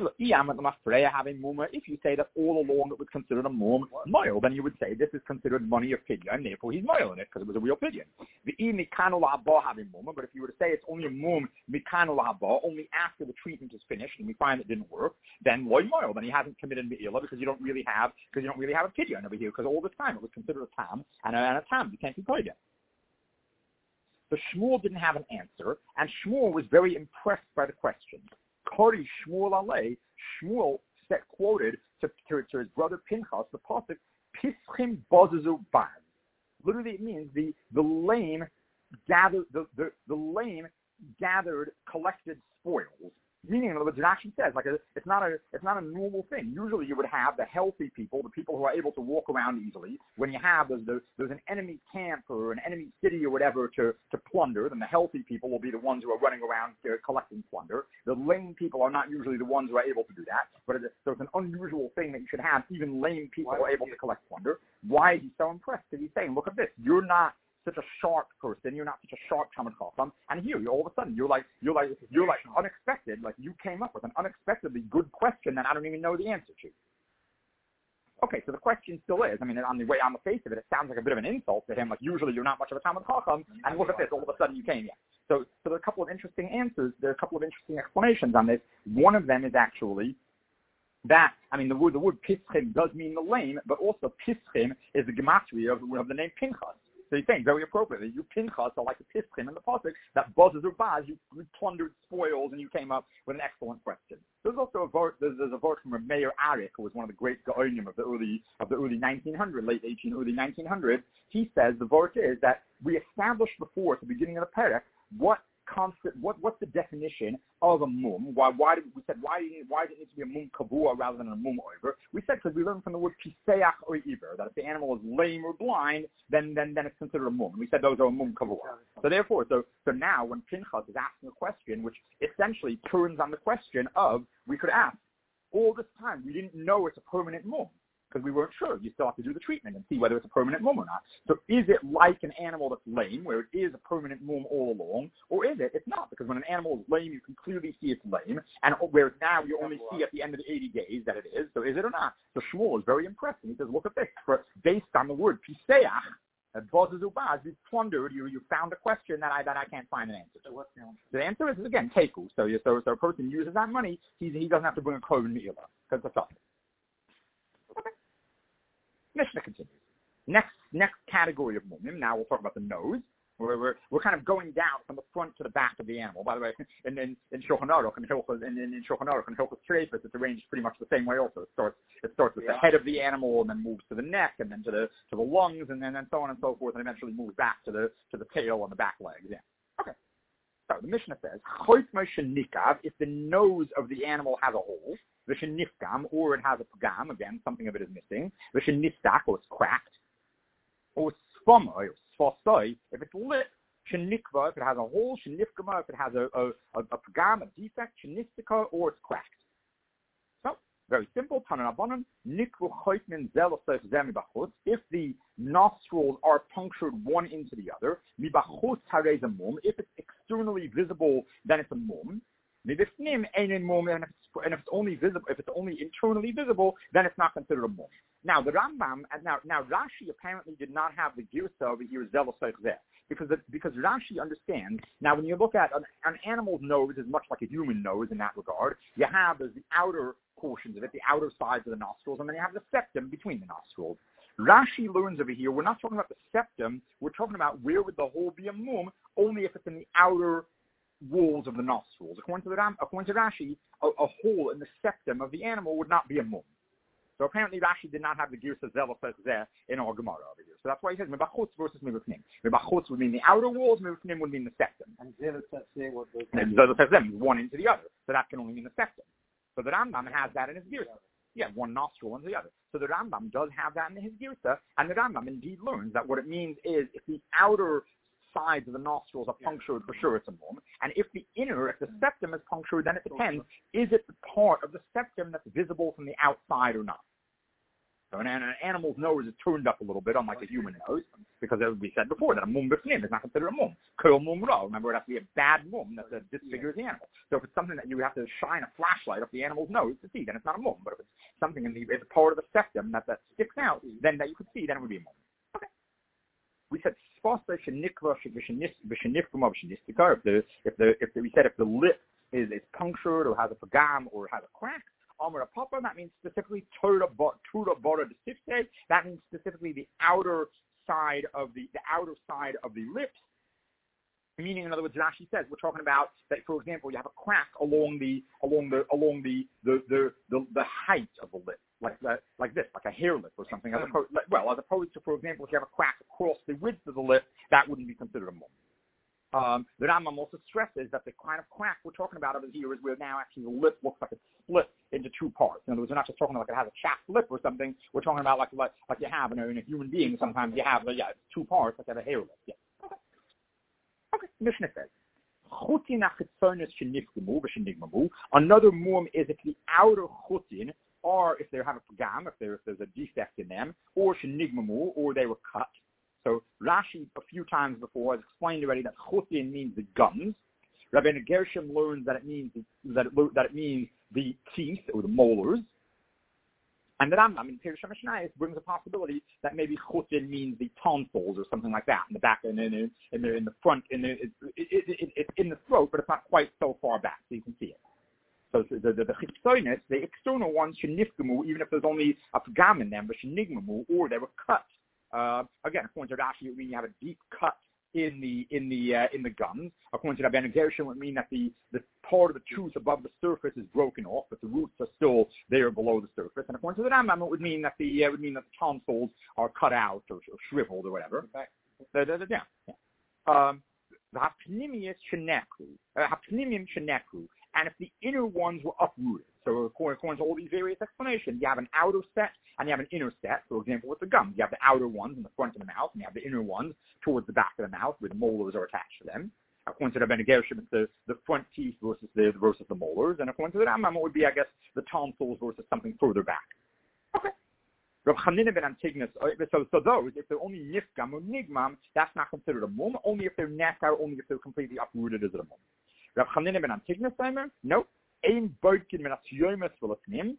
if you say that all along it was considered a mum moil, then you would say this is considered money of pidyon, therefore he's moil in it because it was a real pidyon. But if you were to say it's only a mum mikanu lahaba, only after the treatment is finished and we find it didn't work, then loy moil, then he hasn't committed me'ila because you don't really have because you don't really have a pidyon over here because all the time it was considered a tam and a, and a tam. You can't be pidyon. So Shmuel didn't have an answer, and Shmuel was very impressed by the question. Kori Shmuel alei, Shmuel said, quoted to, to, to his brother Pinchas, the pasuk, Pischim bozazu baz. Literally it means the, the lame gathered, the, the, the lame gathered, collected spoils. meaning, in other words, it actually says, like, a, it's not a it's not a normal thing. Usually you would have the healthy people, the people who are able to walk around easily. When you have, there's, there's, there's an enemy camp or an enemy city or whatever to, to plunder, then the healthy people will be the ones who are running around uh, collecting plunder. The lame people are not usually the ones who are able to do that, but it, so it's an unusual thing that you should have even lame people who are able to collect plunder. Why is he so impressed? Because he's saying, look at this, you're not such a sharp person, you're not such a sharp Talmid Chacham, and here, you all of a sudden, you're like, you're like, you're like unexpected, like you came up with an unexpectedly good question that I don't even know the answer to. Okay, so the question still is, I mean, on the way, on the face of it, it sounds like a bit of an insult to him, like usually you're not much of a Talmid Chacham, and look at this, all of a sudden you came, yeah. So, so there are a couple of interesting answers, there are a couple of interesting explanations on this. One of them is actually that, I mean, the word, the word Pischim does mean the lame, but also Pischim is the gematria of, of the name Pinchas. So he's saying very appropriately, you Pinchas are like the Pischim in the pasuk that buzzes or baz, you, you plundered spoils, and you came up with an excellent question. There's also a vote. There's, there's a vote from Meir Arik, who was one of the great Gaonim of the early of the early nineteen hundreds, late eighteen, early nineteen hundreds. He says the vote is that we established before at the beginning of the Perek what constant, what what's the definition of a mum? Why why did we said why why did it need to be a mum kavua rather than a mum oiver? We said because we learned from the word piseach or iver that if the animal is lame or blind, then then then it's considered a mum. We said those are a mum kavua. So therefore, so so now when Pinchas is asking a question, which essentially turns on the question of we could ask all this time we didn't know it's a permanent mum. Because we weren't sure. You still have to do the treatment and see whether it's a permanent mum or not. So is it like an animal that's lame, where it is a permanent mum all along, or is it? It's not, because when an animal is lame, you can clearly see it's lame, and whereas now you only see at the end of the eighty days that it is. So is it or not? So Shmuel is very impressed, and he says, look at this. For, based on the word piseach, bozes ubaz, you plundered, you you found a question that I that I can't find an answer to. What's the answer? The answer is, again, teku. So, you, so, so a person uses that money, he, he doesn't have to bring a korban me'ila, because that's all. Mishnah continues. Next, next category of mumim. Now we'll talk about the nose. We're, we're we're kind of going down from the front to the back of the animal. By the way, in in in Shulchan Aruch and Hilchos in in Shulchan Aruch and Hilchos Treifus, it's arranged pretty much the same way. Also, it starts it starts with yeah. the head of the animal and then moves to the neck and then to the to the lungs and then and so on and so forth, and eventually moves back to the to the tail and the back legs. Yeah. Okay. So the Mishnah says, if the nose of the animal has a hole, v'shenifgam, or it has a pagam, again, something of it is missing, v'sheniftak, or it's cracked, or sfama, or sfasai, if it's lit, shenikva, if it has a hole, shenifgama, if it has a, a, a, a pagam, a defect, shenistika, or it's cracked. So, very simple, Tananabanan, nikvu choitmin zelosef zemi bachutz, if the nostrils are punctured one into the other, mi bachutz harez a mum, if it's externally visible, then it's a mum. Mibifnim ein mum, and if it's and if it's only visible, if it's only internally visible, then it's not considered a mum. Now the Rambam, now now Rashi apparently did not have the girsa over here zelosef zeh, because the, because Rashi understands. Now when you look at an, an animal's nose is much like a human nose in that regard. You have there's the outer portions of it, the outer sides of the nostrils, and then you have the septum between the nostrils. Rashi learns over here, we're not talking about the septum, we're talking about where would the hole be a mum, only if it's in the outer walls of the nostrils. According to, the Ram, according to Rashi, a, a hole in the septum of the animal would not be a mum. So apparently Rashi did not have the girsa zelosef zeh in our Gemara over here. So that's why he says mebachutz versus mebifnim. Mebachutz would mean the outer walls, mebifnim would mean the septum. And zelosef zeh what does that mean? Zelosef zeh means one into the other. So that can only mean the septum. So the Rambam has that in his girsa. Yeah, one nostril into the other. So the Rambam does have that in his girsa, and the Rambam indeed learns that what it means is if the outer sides of the nostrils are punctured, for sure it's a mum. And if the inner, if the septum is punctured, then it depends, is it the part of the septum that's visible from the outside or not? So an, an animal's nose is turned up a little bit, unlike a human nose, because as we said before, that a mum b'fnim is not considered a mum. Kol mum ra. Remember, it has to be a bad mum that, that disfigures the animal. So if it's something that you have to shine a flashlight up the animal's nose to see, then it's not a mum. But if it's something in the, it's a part of the septum that, that sticks out, then that you could see, then it would be a mum. Okay. We said if the if the if the, we said if the lip is, is punctured or has a pagam or has a crack, Amar Papa, that means specifically Tura Bora de Sifte, that means specifically the outer side of the the outer side of the lips. Meaning, in other words, Rashi says we're talking about that. For example, you have a crack along the along the along the the the, the, the height of the lip, like that, like this, like a hair lip or something. As opposed, well, as opposed to, for example, if you have a crack across the width of the lip, that wouldn't be considered a mum. Um, the Rambam also stresses that the kind of crack we're talking about over here is where now actually the lip looks like it's split into two parts. In other words, we're not just talking about like it has a chapped lip or something. We're talking about like like, like you have in a, in a human being. Sometimes you have, yeah, two parts, like you have a hair lip. Yeah. Okay. Okay. Mishnah says, another mum is if the outer chutin, or if they have a pagam, if, if there's a defect in them, or shenigmamu, or they were cut. So Rashi, a few times before, has explained already that chutin means the gums. Rabbeinu Gershom learns that it means the, that it, that it means the teeth or the molars. And the Rambam in Pirush HaMishnayos brings a possibility that maybe chutin means the tonsils or something like that in the back and in, in, in, the, in the front, in the it, it, it, it, in the throat, but it's not quite so far back, so you can see it. So the the, the, the chitzonis, the external ones, shenifgamu, even if there's only a pagam in them, but shenigmamu, or they were cut. Uh, again, according to Rashi, it would mean you have a deep cut in the in the uh, in the gums. According to Rabbeinu Gershom, it would mean that the, the part of the tooth above the surface is broken off, but the roots are still there below the surface. And according to the Rambam, it would mean that the uh, would mean that the tonsils are cut out or, or shriveled or whatever. The, the, the, yeah, yeah. Um, the hapnimius shenekru, hapnimim shenekru, and if the inner ones were uprooted. So according, according to all these various explanations, you have an outer set and you have an inner set. For example, with the gums, you have the outer ones in the front of the mouth, and you have the inner ones towards the back of the mouth where the molars are attached to them. According to the Rabbeinu Gershom, it's the, the front teeth versus the versus the molars, and according to the Rambam, it would be, I guess, the tonsils versus something further back. Okay. Rav Chanina ben Antigonus, so, so those, if they're only nifgam or nigmam, that's not considered a mum. Only if they're nefgar, only if they're completely uprooted is it a mum. Rav Chanina ben Antigonus, no. Ein boitkin min atyomes v'lefnim.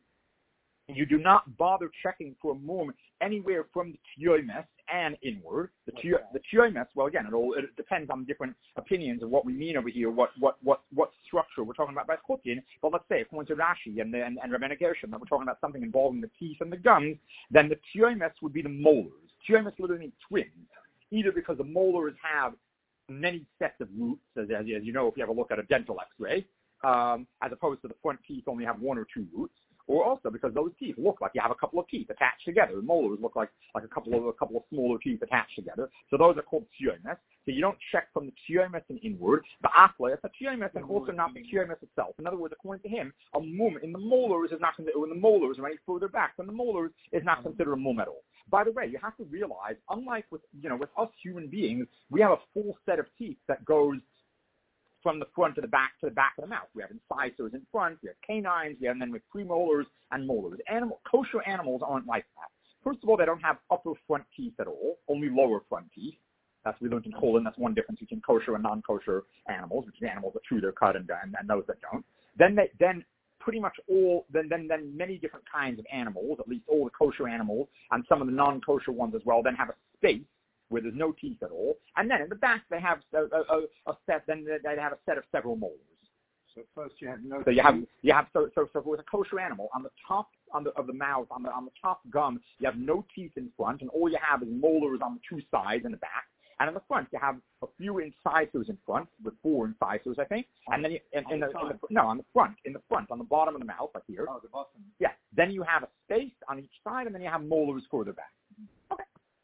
You do not bother checking for a mum anywhere from the tyomes and inward. The tyo, the tyomes, well, again, it all it depends on different opinions of what we mean over here, what what what what structure we're talking about by chutin. But let's say, according to Rashi and and, and Rabbeinu Gershom, that we're talking about something involving the teeth and the gums, then the tyomes would be the molars. Tyomes literally means twins, either because the molars have many sets of roots, as, as you know, if you have a look at a dental X-ray, um, as opposed to the front teeth only have one or two roots. Or also because those teeth look like you have a couple of teeth attached together. The molars look like, like a couple of a couple of smaller teeth attached together. So those are called tyomes. So you don't check from the tyomes and inward. The akla is a tyomes and also not the tyomes itself. In other words, according to him, a mum in the molars is not considered, when the molars are any further back than the molars is not considered a mum at all. By the way, you have to realize, unlike with you know with us human beings, we have a full set of teeth that goes from the front to the back to the back of the mouth. We have incisors in front, we have canines, we have, and then with premolars and molars. Animal, kosher animals aren't like that. First of all, they don't have upper front teeth at all, only lower front teeth. That's we learned in Cholin. That's one difference between kosher and non-kosher animals, which is animals that chew their cud and, and, and those that don't. Then they, then pretty much all, then, then, then many different kinds of animals, at least all the kosher animals, and some of the non-kosher ones as well, then have a space where there's no teeth at all, and then in the back they have a, a, a set. Then they have a set of several molars. So first you have no. So you have you have so so so with a kosher animal on the top on the of the mouth on the on the top gum you have no teeth in front, and all you have is molars on the two sides and the back. And in the front you have a few incisors in front with four incisors, I think. And then you, in, in, the, in the no on the front in the front on the bottom of the mouth, like here. Oh, the bottom. Yeah. Then you have a space on each side, and then you have molars further back. Okay.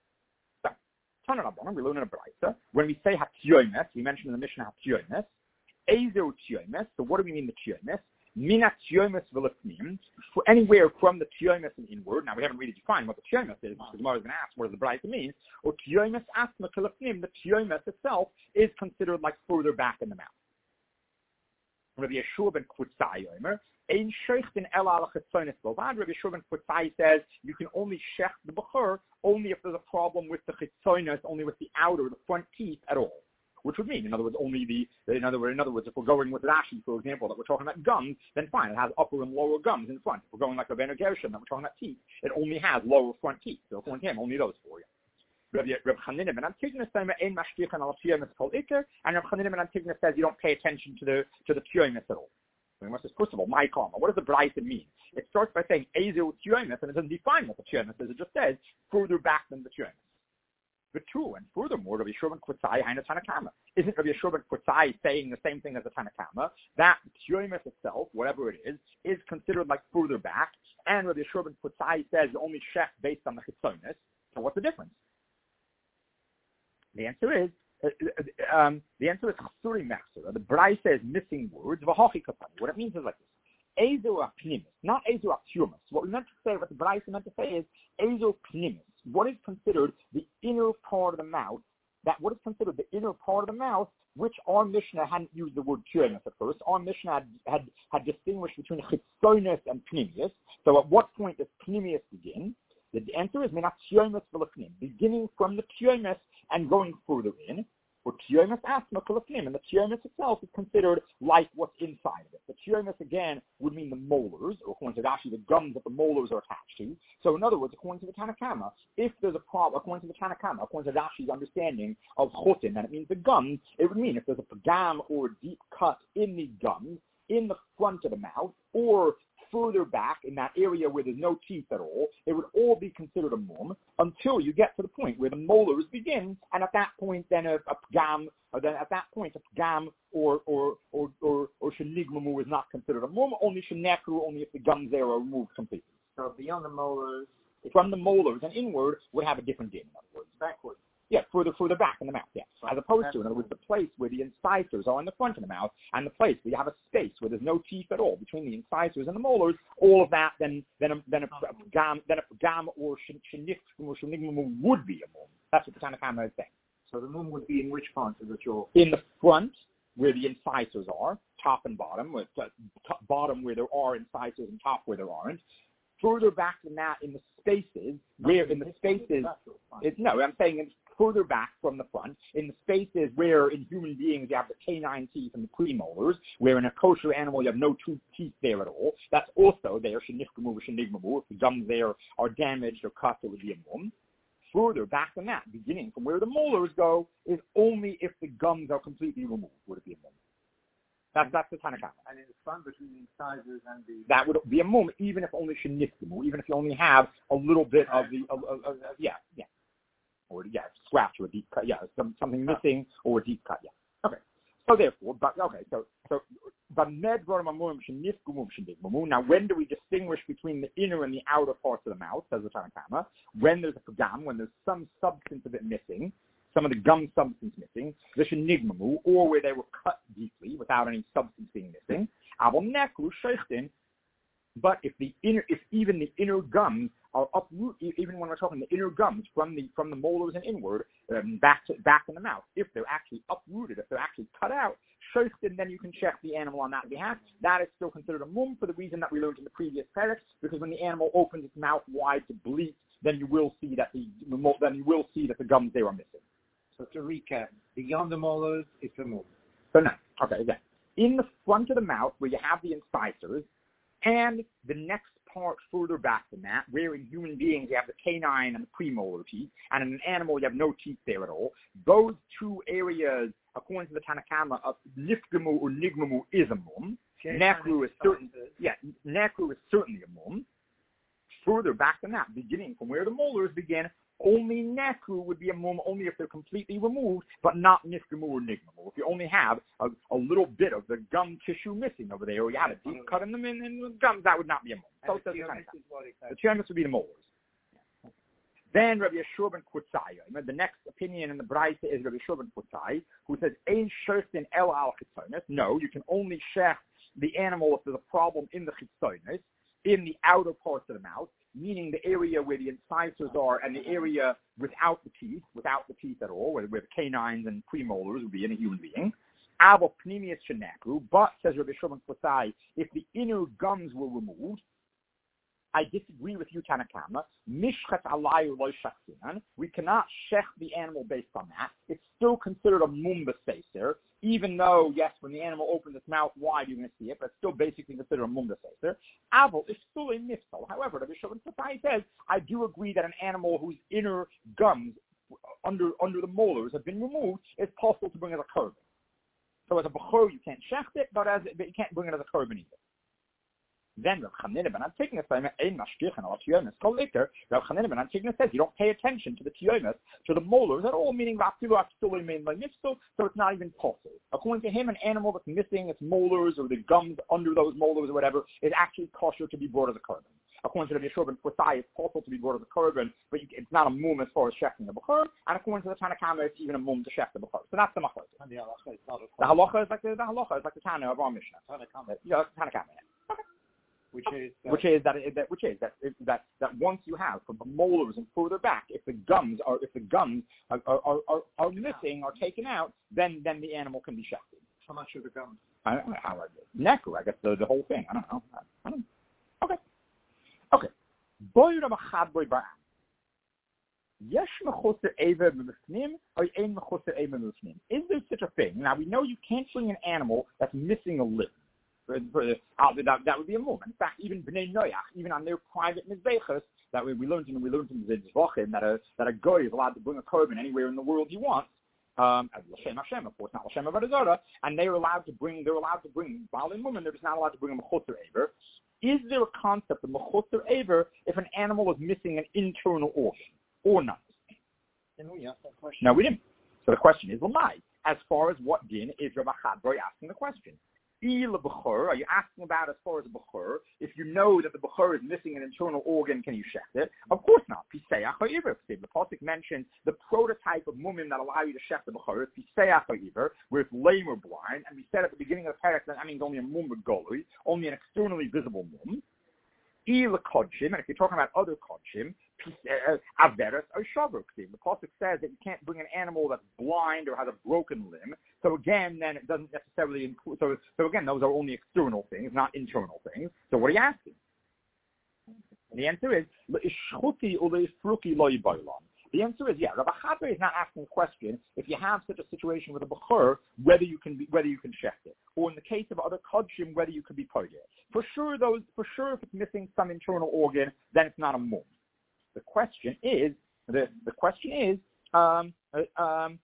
We learn in a brayta. When we say hatyomes, we mentioned in the Mishnah hatyomes. Ezo tyomes. So what do we mean the tyomes? Mina tyomes v'lefnim. Anywhere from the tyomes and inward. Now we haven't really defined what the tyomes is, because the Gemara is going to ask what does the brayta mean. Or tyomes asma kelefnim. The tyomes itself is considered like further back in the mouth. Rabbi Yeshua ben Kutzai Yomer. Ein sheichten ela al chetzonis bovad. Rabbi Yeshua ben Kutzai says you can only shech the bechor only if there's a problem with the chetzonis, only with the outer, the front teeth at all. Which would mean, in other words, only the, in other words, in other words, if we're going with Rashi, for example, that we're talking about gums, then fine, it has upper and lower gums in front. If we're going like Rabbeinu Gershom, that we're talking about teeth, it only has lower front teeth. So according to him, only those for you. Rav Chanina ben Antigonus says, "Ein mashkichan al tyomes kol iker," and Rav Chanina ben Antigonus says you don't pay attention to the to the tyomes at all. First of all, my comma. What does the brayta mean? It starts by saying ezo tyomes, and it doesn't define what the tyomes is. It just says further back than the tyomes. But true, and furthermore, Rabbi Yeshua ben Kutzai haina Tanakama. Isn't Rabbi Yeshua ben Kutzai saying the same thing as the Tanakama? That tyomes itself, whatever it is, is considered like further back, and Rabbi Yeshua ben Kutzai says only shech based on the chitzonis. So what's the difference? The answer is uh, um, the answer is chasuri mechser. The Braisa says missing words. V'hachi kapani. What it means is like this. Ezo apnimis, not ezo aptumas. What we meant to say, what the Braisa meant to say is ezo pnimis. What is considered the inner part of the mouth? That what is considered the inner part of the mouth, which our Mishnah hadn't used the word pneumis at first. Our Mishnah had, had, had distinguished between chitzonis and pneumius. So at what point does pneumius begin? The answer is minat pneumis v'lefnim, beginning from the pneumis and going further in. Or pneumis asma v'lefnim, and the pneumis itself is considered like what's inside of it. The pneumis again would mean the molars, or according to Rashi, the gums that the molars are attached to. So in other words, according to the Tanna Kama, if there's a problem, according to the Tanna Kama, according to Rashi's understanding of chotin, that it means the gums, it would mean if there's a pagam or a deep cut in the gums, in the front of the mouth, or further back in that area where there's no teeth at all, it would all be considered a mum until you get to the point where the molars begin, and at that point, then a, a pgam, or then at that point, a pgam or or or or, or shenigmamu is not considered a mum. Only shenekru, only if the gums there are removed completely. So beyond the molars, from the molars and inward would have a different din. In other words, backwards. Yeah, further further back in the mouth, yes. As opposed to, in other words, the place where the incisors are in the front of the mouth, and the place where you have a space where there's no teeth at all between the incisors and the molars, all of that, then then a, then a, a gam then a gam or shenif or shenigmamu would be a mum. That's what the Tanna Kama is saying. So the mum would be in which part of the jaw? In the front, where the incisors are, top and bottom, with uh, top, bottom where there are incisors and top where there aren't. Further back than that, in the spaces, where in the spaces, it's, no, I'm saying it's further back from the front, in the spaces where in human beings you have the canine teeth and the premolars, where in a kosher animal you have no two teeth there at all. That's also there, shenifkamu, shenigmamu. If the gums there are damaged or cut, it would be a mum. Further back than that, beginning from where the molars go, is only if the gums are completely removed would it be a mum. That's, that's the Tanna Kama. And in the front between the incisors and the... That would be a mum, even if only shenifkamu, even if you only have a little bit of the, of, of, of, yeah, yeah. Or, yeah, scratch or a deep cut, yeah, some, something missing or a deep cut, yeah. Okay. So therefore, but, okay, so, so, but now when do we distinguish between the inner and the outer parts of the mouth, says the Tanna Kama? When there's a pagam, when there's some substance of it missing, some of the gum substance missing, the shenigmamu, or where they were cut deeply without any substance being missing. But if the inner, if even the inner gums are uprooted, even when we're talking the inner gums from the from the molars and inward um, back to, back in the mouth, if they're actually uprooted, if they're actually cut out, then you can check the animal on that behalf. That is still considered a mum for the reason that we learned in the previous parak, because when the animal opens its mouth wide to bleat, then you will see that the then you will see that the gums there are missing. So to recap, beyond the molars, it's a mum. So now, okay, again, in the front of the mouth where you have the incisors, and the next part further back than that, where in human beings you have the canine and the premolar teeth, and in an animal you have no teeth there at all, those two areas, according to the Tanna Kama, of nifgamu or nigmamu is a mum. Nekru is certain, yeah, nekru is certainly a mum. Further back than that, beginning from where the molars begin, only nekru would be a mum only if they're completely removed, but not nifgamu or nigmamu. If you only have a, a little bit of the gum tissue missing over there, or you had a deep cut in them in, in the gums, that would not be a mum. So the tiomis would be the molars. Yeah. Then Rabbi Yeshua ben Kutzai. The next opinion in the Braisa is Rabbi Yeshua ben Kutzai, who says, Ein shirtin el al chitzonis. No, you can only shech the animal if there's a problem in the chitzonis, in the outer parts of the mouth, meaning the area where the incisors are and the area without the teeth, without the teeth at all, where, where the canines and premolars would be in a human being. Avo pneumius shenekru, but, says Rabbi Shimon Kutzai, if the inner gums were removed, I disagree with you, Tanna Kama. Mishchat alayu lo shaksinan. We cannot shech the animal based on that. It's still considered a mum b'seiser, even though, yes, when the animal opens its mouth wide, you're going to see it, but it's still basically considered a mum b'seiser. Aval is still a nifsal. However, the Bishop Kutzai says, I do agree that an animal whose inner gums under under the molars have been removed is possible to bring as a korban. So as a bechor, you can't shecht it, but as but you can't bring it as a korban either. Then Rav Chanina ben Antigna says, "Ein mashkichan al tiomis kol later." Rav Chanina ben Antigna says you don't pay attention to the tiomis, to the molars at all, meaning vafilu actually mean by nifso, so it's not even possible. According to him, an animal that's missing its molars or the gums under those molars or whatever is actually kosher to be brought as a korban. according to the Yeshua for Sai, it's possible to be brought as a korban, but you, it's not a mum as far as shechting the bechor. And according to the Tanakama, it's even a mum to shech the bechor. So that's the machlokas. And the halacha is not a The halacha is like the, the halacha is like the Tana of our Mishnah. Tanakama. Yeah, Tanakama. Yeah. Okay. Which is uh, which is that, that which is that that that once you have from the molars and further back, if the gums are if the gums are are, are, are missing or taken out, then then the animal can be shechted. How much of the gums? I don't know how I did. Neck, I guess the the whole thing. I don't know. I, I don't know. Okay. Okay. Boy Ramachad boy Ba'am. Yesh mechuser eva b'mifnim or ein mechuser eva b'mifnim. Is there such a thing? Now we know you can't bring an animal that's missing a limb. For, for, uh, that, that would be a moment. In fact, even Bnei Noach, even on their private mizbechas, that we, we learned in we learned in the Zvachim that a that a goy is allowed to bring a korban anywhere in the world he wants. Um, as L'Shem Hashem, of course, not L'Shem Avodah, and they're allowed to bring they're allowed to bring Baal and women. They're just not allowed to bring a mechuser aver. Is there a concept of mechuser aver if an animal is missing an internal organ or not? No, we didn't. So the question is, Lamai, as far as what din is Rabbi Chadboy asking the question? Are you asking about as far as a bechor? If you know that the bechor is missing an internal organ, can you shecht it? Of course not. Piseach or iver. The pasuk mentioned the prototype of mumim that allow you to shecht the bechor is piseach or iver, where it's lame or blind. And we said at the beginning of the parak that that means only a mum golui, only an externally visible mum. Il kodshim, and if you're talking about other kodshim, averes or shavruk. The pasuk says that you can't bring an animal that's blind or has a broken limb. So again, then it doesn't necessarily include. So, so again, those are only external things, not internal things. So what are you asking? And the answer is The answer is yeah. Rabbi Chadboy is not asking the question if you have such a situation with a bechor, whether you can be, whether you can shecht it, or in the case of other kodshim, whether you can be pogeh. For sure, those for sure, if it's missing some internal organ, then it's not a mum. The question is the the question is um um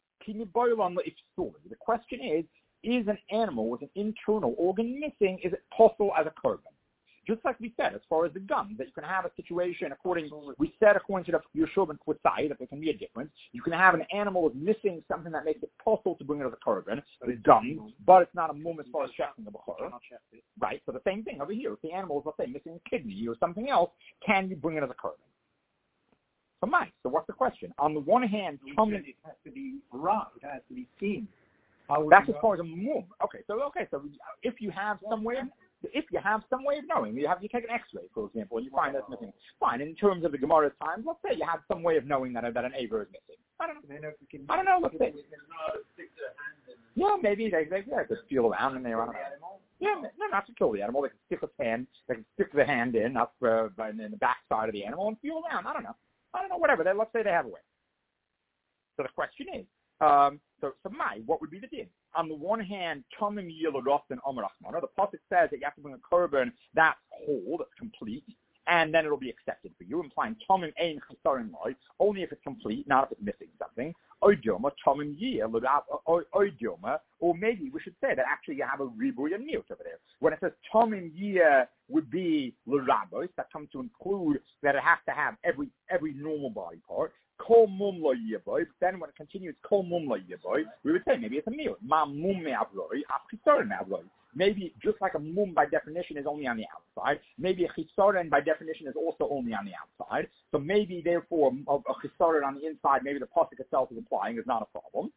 the question is is an animal with an internal organ missing? Is it possible as a korban? Just like we said, as far as the gums, that you can have a situation according, we said according to the Yeshua and Kutzai, that there can be a difference. You can have an animal with missing something that makes it possible to bring it as a korban, the gums, but it's not a mum as far as shechting the bechor. Right, so the same thing over here. If the animal is, let's say, missing a kidney or something else, can you bring it as a korban? So, Mike, so what's the question? On the one hand, it has to be raw, it has to be seen. That's as far as a mum. Okay, so okay, so if you have some way, of, if you have some way of knowing, you have you take an X-ray, for example, and you find that's missing. Fine. In terms of the Gemara's time, let's say you have some way of knowing that that an aver is missing. I don't know. I don't know. Let's say. Yeah, maybe they they yeah, just feel around and they run around. Yeah, no, not to kill the animal. They can stick its hand. They can stick the hand in up uh, in the back side of the animal and feel around. I don't know. I don't know. Whatever. They, let's say they have a way. So the question is. Um, so, so my, what would be the din? On the one hand, Tomim Yilurot and Omer Achmana, the pasuk says that you have to bring a korban that's whole, that's complete, and then it'll be accepted for you, implying Tomim Ein Chisarin Loi, only if it's complete, not if it's missing something. Oidioma, Tomim Yir, Oidioma, or maybe we should say that actually you have a ribuy and mute over there. When it says Tomim Yir would be L'Rabos, that comes to include that it has to have every every normal body part. Kol mum lo yiboy. Then when it continues, kol mum lo yiboy, we would say maybe it's a meal. Ma mum me'avloi, ap chisoren me'avloi. Maybe just like a mum by definition is only on the outside, maybe a chisoren by definition is also only on the outside. So maybe therefore a, a chisoren on the inside, maybe the pasuk itself is implying is not a problem.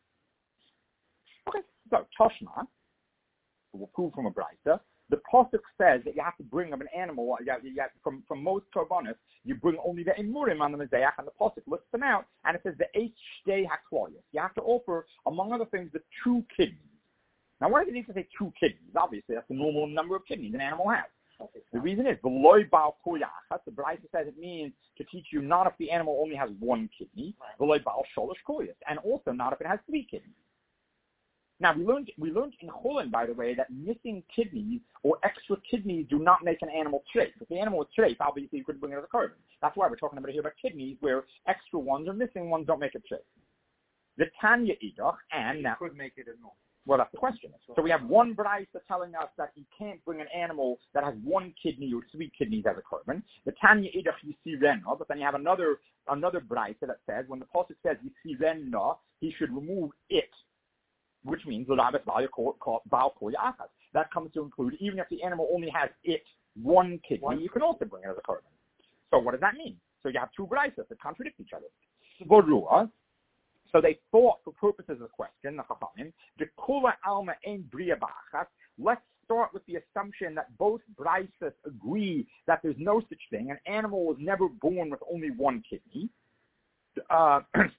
Okay, so Toshma, we'll prove from a brayta. The pasuk says that you have to bring up an animal. You have, you have, from from most korbanos, you bring only the emurim on the mizbeach, and the pasuk lists them out, and it says the eight shtei hakloyos. You have to offer, among other things, the two kidneys. Now, why does it need to say two kidneys? Obviously, that's the normal number of kidneys an animal has. Okay, the reason is the loy bal koyachas. The brayta says it means to teach you not if the animal only has one kidney, the loy bal sholosh koyos, and also not if it has three kidneys. Now, we learned we learned in Holland, by the way, that missing kidneys or extra kidneys do not make an animal treif. If the animal is treif, obviously you could bring it as a korban. That's why we're talking about here about kidneys, where extra ones or missing ones don't make it treif. The Tanya Idach, and now... could make it a normal. Well, that's the question. So we have one brayta telling us that you can't bring an animal that has one kidney or three kidneys as a korban. The Tanya Idach Yisirena, but then you have another another brayta that says when the pasuk says Yisirena, he should remove it. Which means that comes to include even if the animal only has it one kidney, you can also bring it as a korban. So what does that mean? So you have two braisos that contradict each other. Svorua. So they thought, for purposes of the question, the Chachamim, the kula alma ein bria ba'achas. Let's start with the assumption that both braisos agree that there's no such thing. An animal was never born with only one kidney. Uh,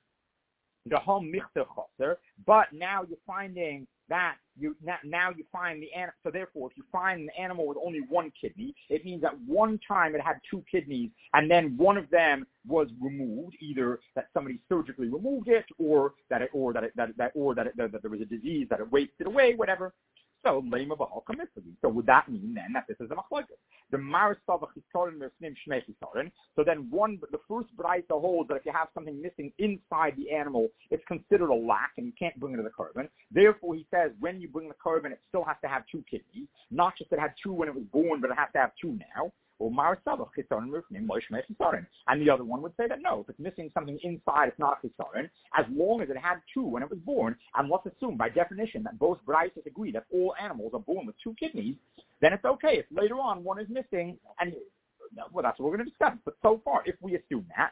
but now you're finding that you now, now you find the animal. So therefore, if you find an animal with only one kidney, it means that one time it had two kidneys, and then one of them was removed, either that somebody surgically removed it, or that it, or that it, that, that or that, it, that, that there was a disease that it wasted away, whatever. So lema b'hal kamifli. So would that mean then that this is a machlokes? The marisal v'chisorin v'snim shmei chisorin. So then one, the first brayso holds that if you have something missing inside the animal, it's considered a lack and you can't bring it to the korban. Therefore, he says when you bring the korban, it still has to have two kidneys, not just that it had two when it was born, but it has to have two now. Or marisal v'chisorin v'snim shmei chisorin. And the other one would say that no, if it's missing something inside, it's not a chisorin, as long as it had two when it was born. And let's assume by definition that both braisos agree that all animals are born with two kidneys, then it's okay if later on one is missing, and well, that's what we're going to discuss. But so far, if we assume that,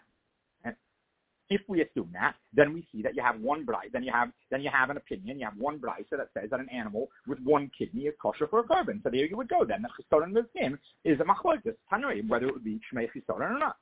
if we assume that, then we see that you have one brayso, then you have then you have an opinion, you have one brayso that says that an animal with one kidney is kosher for a korban. So there you would go. Then the chisoron with him is a machlokes tanoi, whether it would be shmei chisoron or not.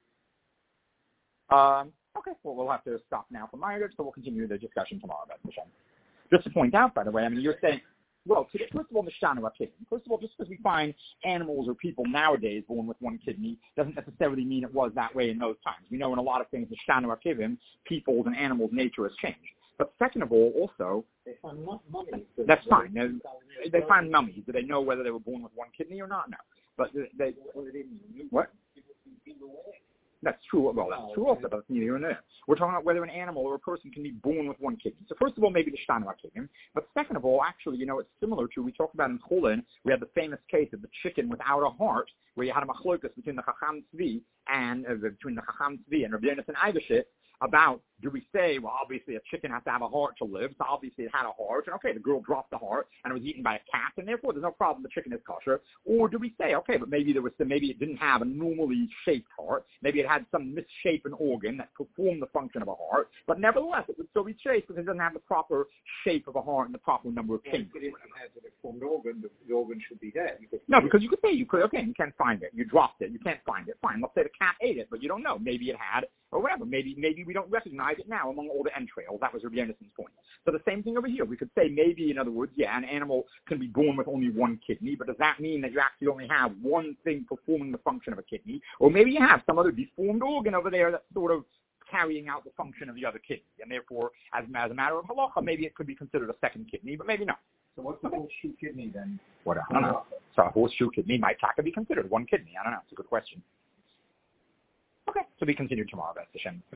Um, okay, well we'll have to stop now for my so we'll continue the discussion tomorrow about Hashem. Just to point out, by the way, I mean you're saying. Well, today, first of all, Mishnah opinion. First of all, just because we find animals or people nowadays born with one kidney doesn't necessarily mean it was that way in those times. We know in a lot of things, Mishnah opinion, people's and animals' nature has changed. But second of all, also, they find mummies. That's fine. They, they find mummies. Do they know whether they were born with one kidney or not? No. But they, what? That's true. Well, that's true also, but it's neither here nor there. We're talking about whether an animal or a person can be born with one kidney. So first of all, maybe the Shtanu HaKidnim. But second of all, actually, you know, it's similar to, we talked about in Chulin, we had the famous case of the chicken without a heart, where you had a machlokas between the Chacham Tzvi and, uh, between the Chacham Tzvi and Rabbi Yonasan Eibeshit, about, do we say, well, obviously a chicken has to have a heart to live, so obviously it had a heart, and okay, the girl dropped the heart, and it was eaten by a cat, and therefore there's no problem, the chicken is kosher. Or do we say, okay, but maybe there was some, maybe it didn't have a normally shaped heart, maybe it had some misshapen organ that performed the function of a heart, but nevertheless it would still be chaste because it doesn't have the proper shape of a heart and the proper number of kidneys. But if it has a deformed organ, the, the organ should be there. No, because you could say, you could, okay, you can't find it, you dropped it, you can't find it, fine, let's say the cat ate it, but you don't know, maybe it had, or whatever, maybe maybe we don't recognize it now among all the entrails. That was Rabbi Yonasan's point. So the same thing over here. We could say maybe, in other words, yeah, an animal can be born with only one kidney, but does that mean that you actually only have one thing performing the function of a kidney? Or maybe you have some other deformed organ over there that's sort of carrying out the function of the other kidney, and therefore, as, as a matter of halacha, maybe it could be considered a second kidney, but maybe not. So what's the horseshoe kidney then? What, I don't know. So a horseshoe kidney might taka be considered one kidney. I don't know. It's a good question. Okay, to be continued tomorrow, Beth Hashem.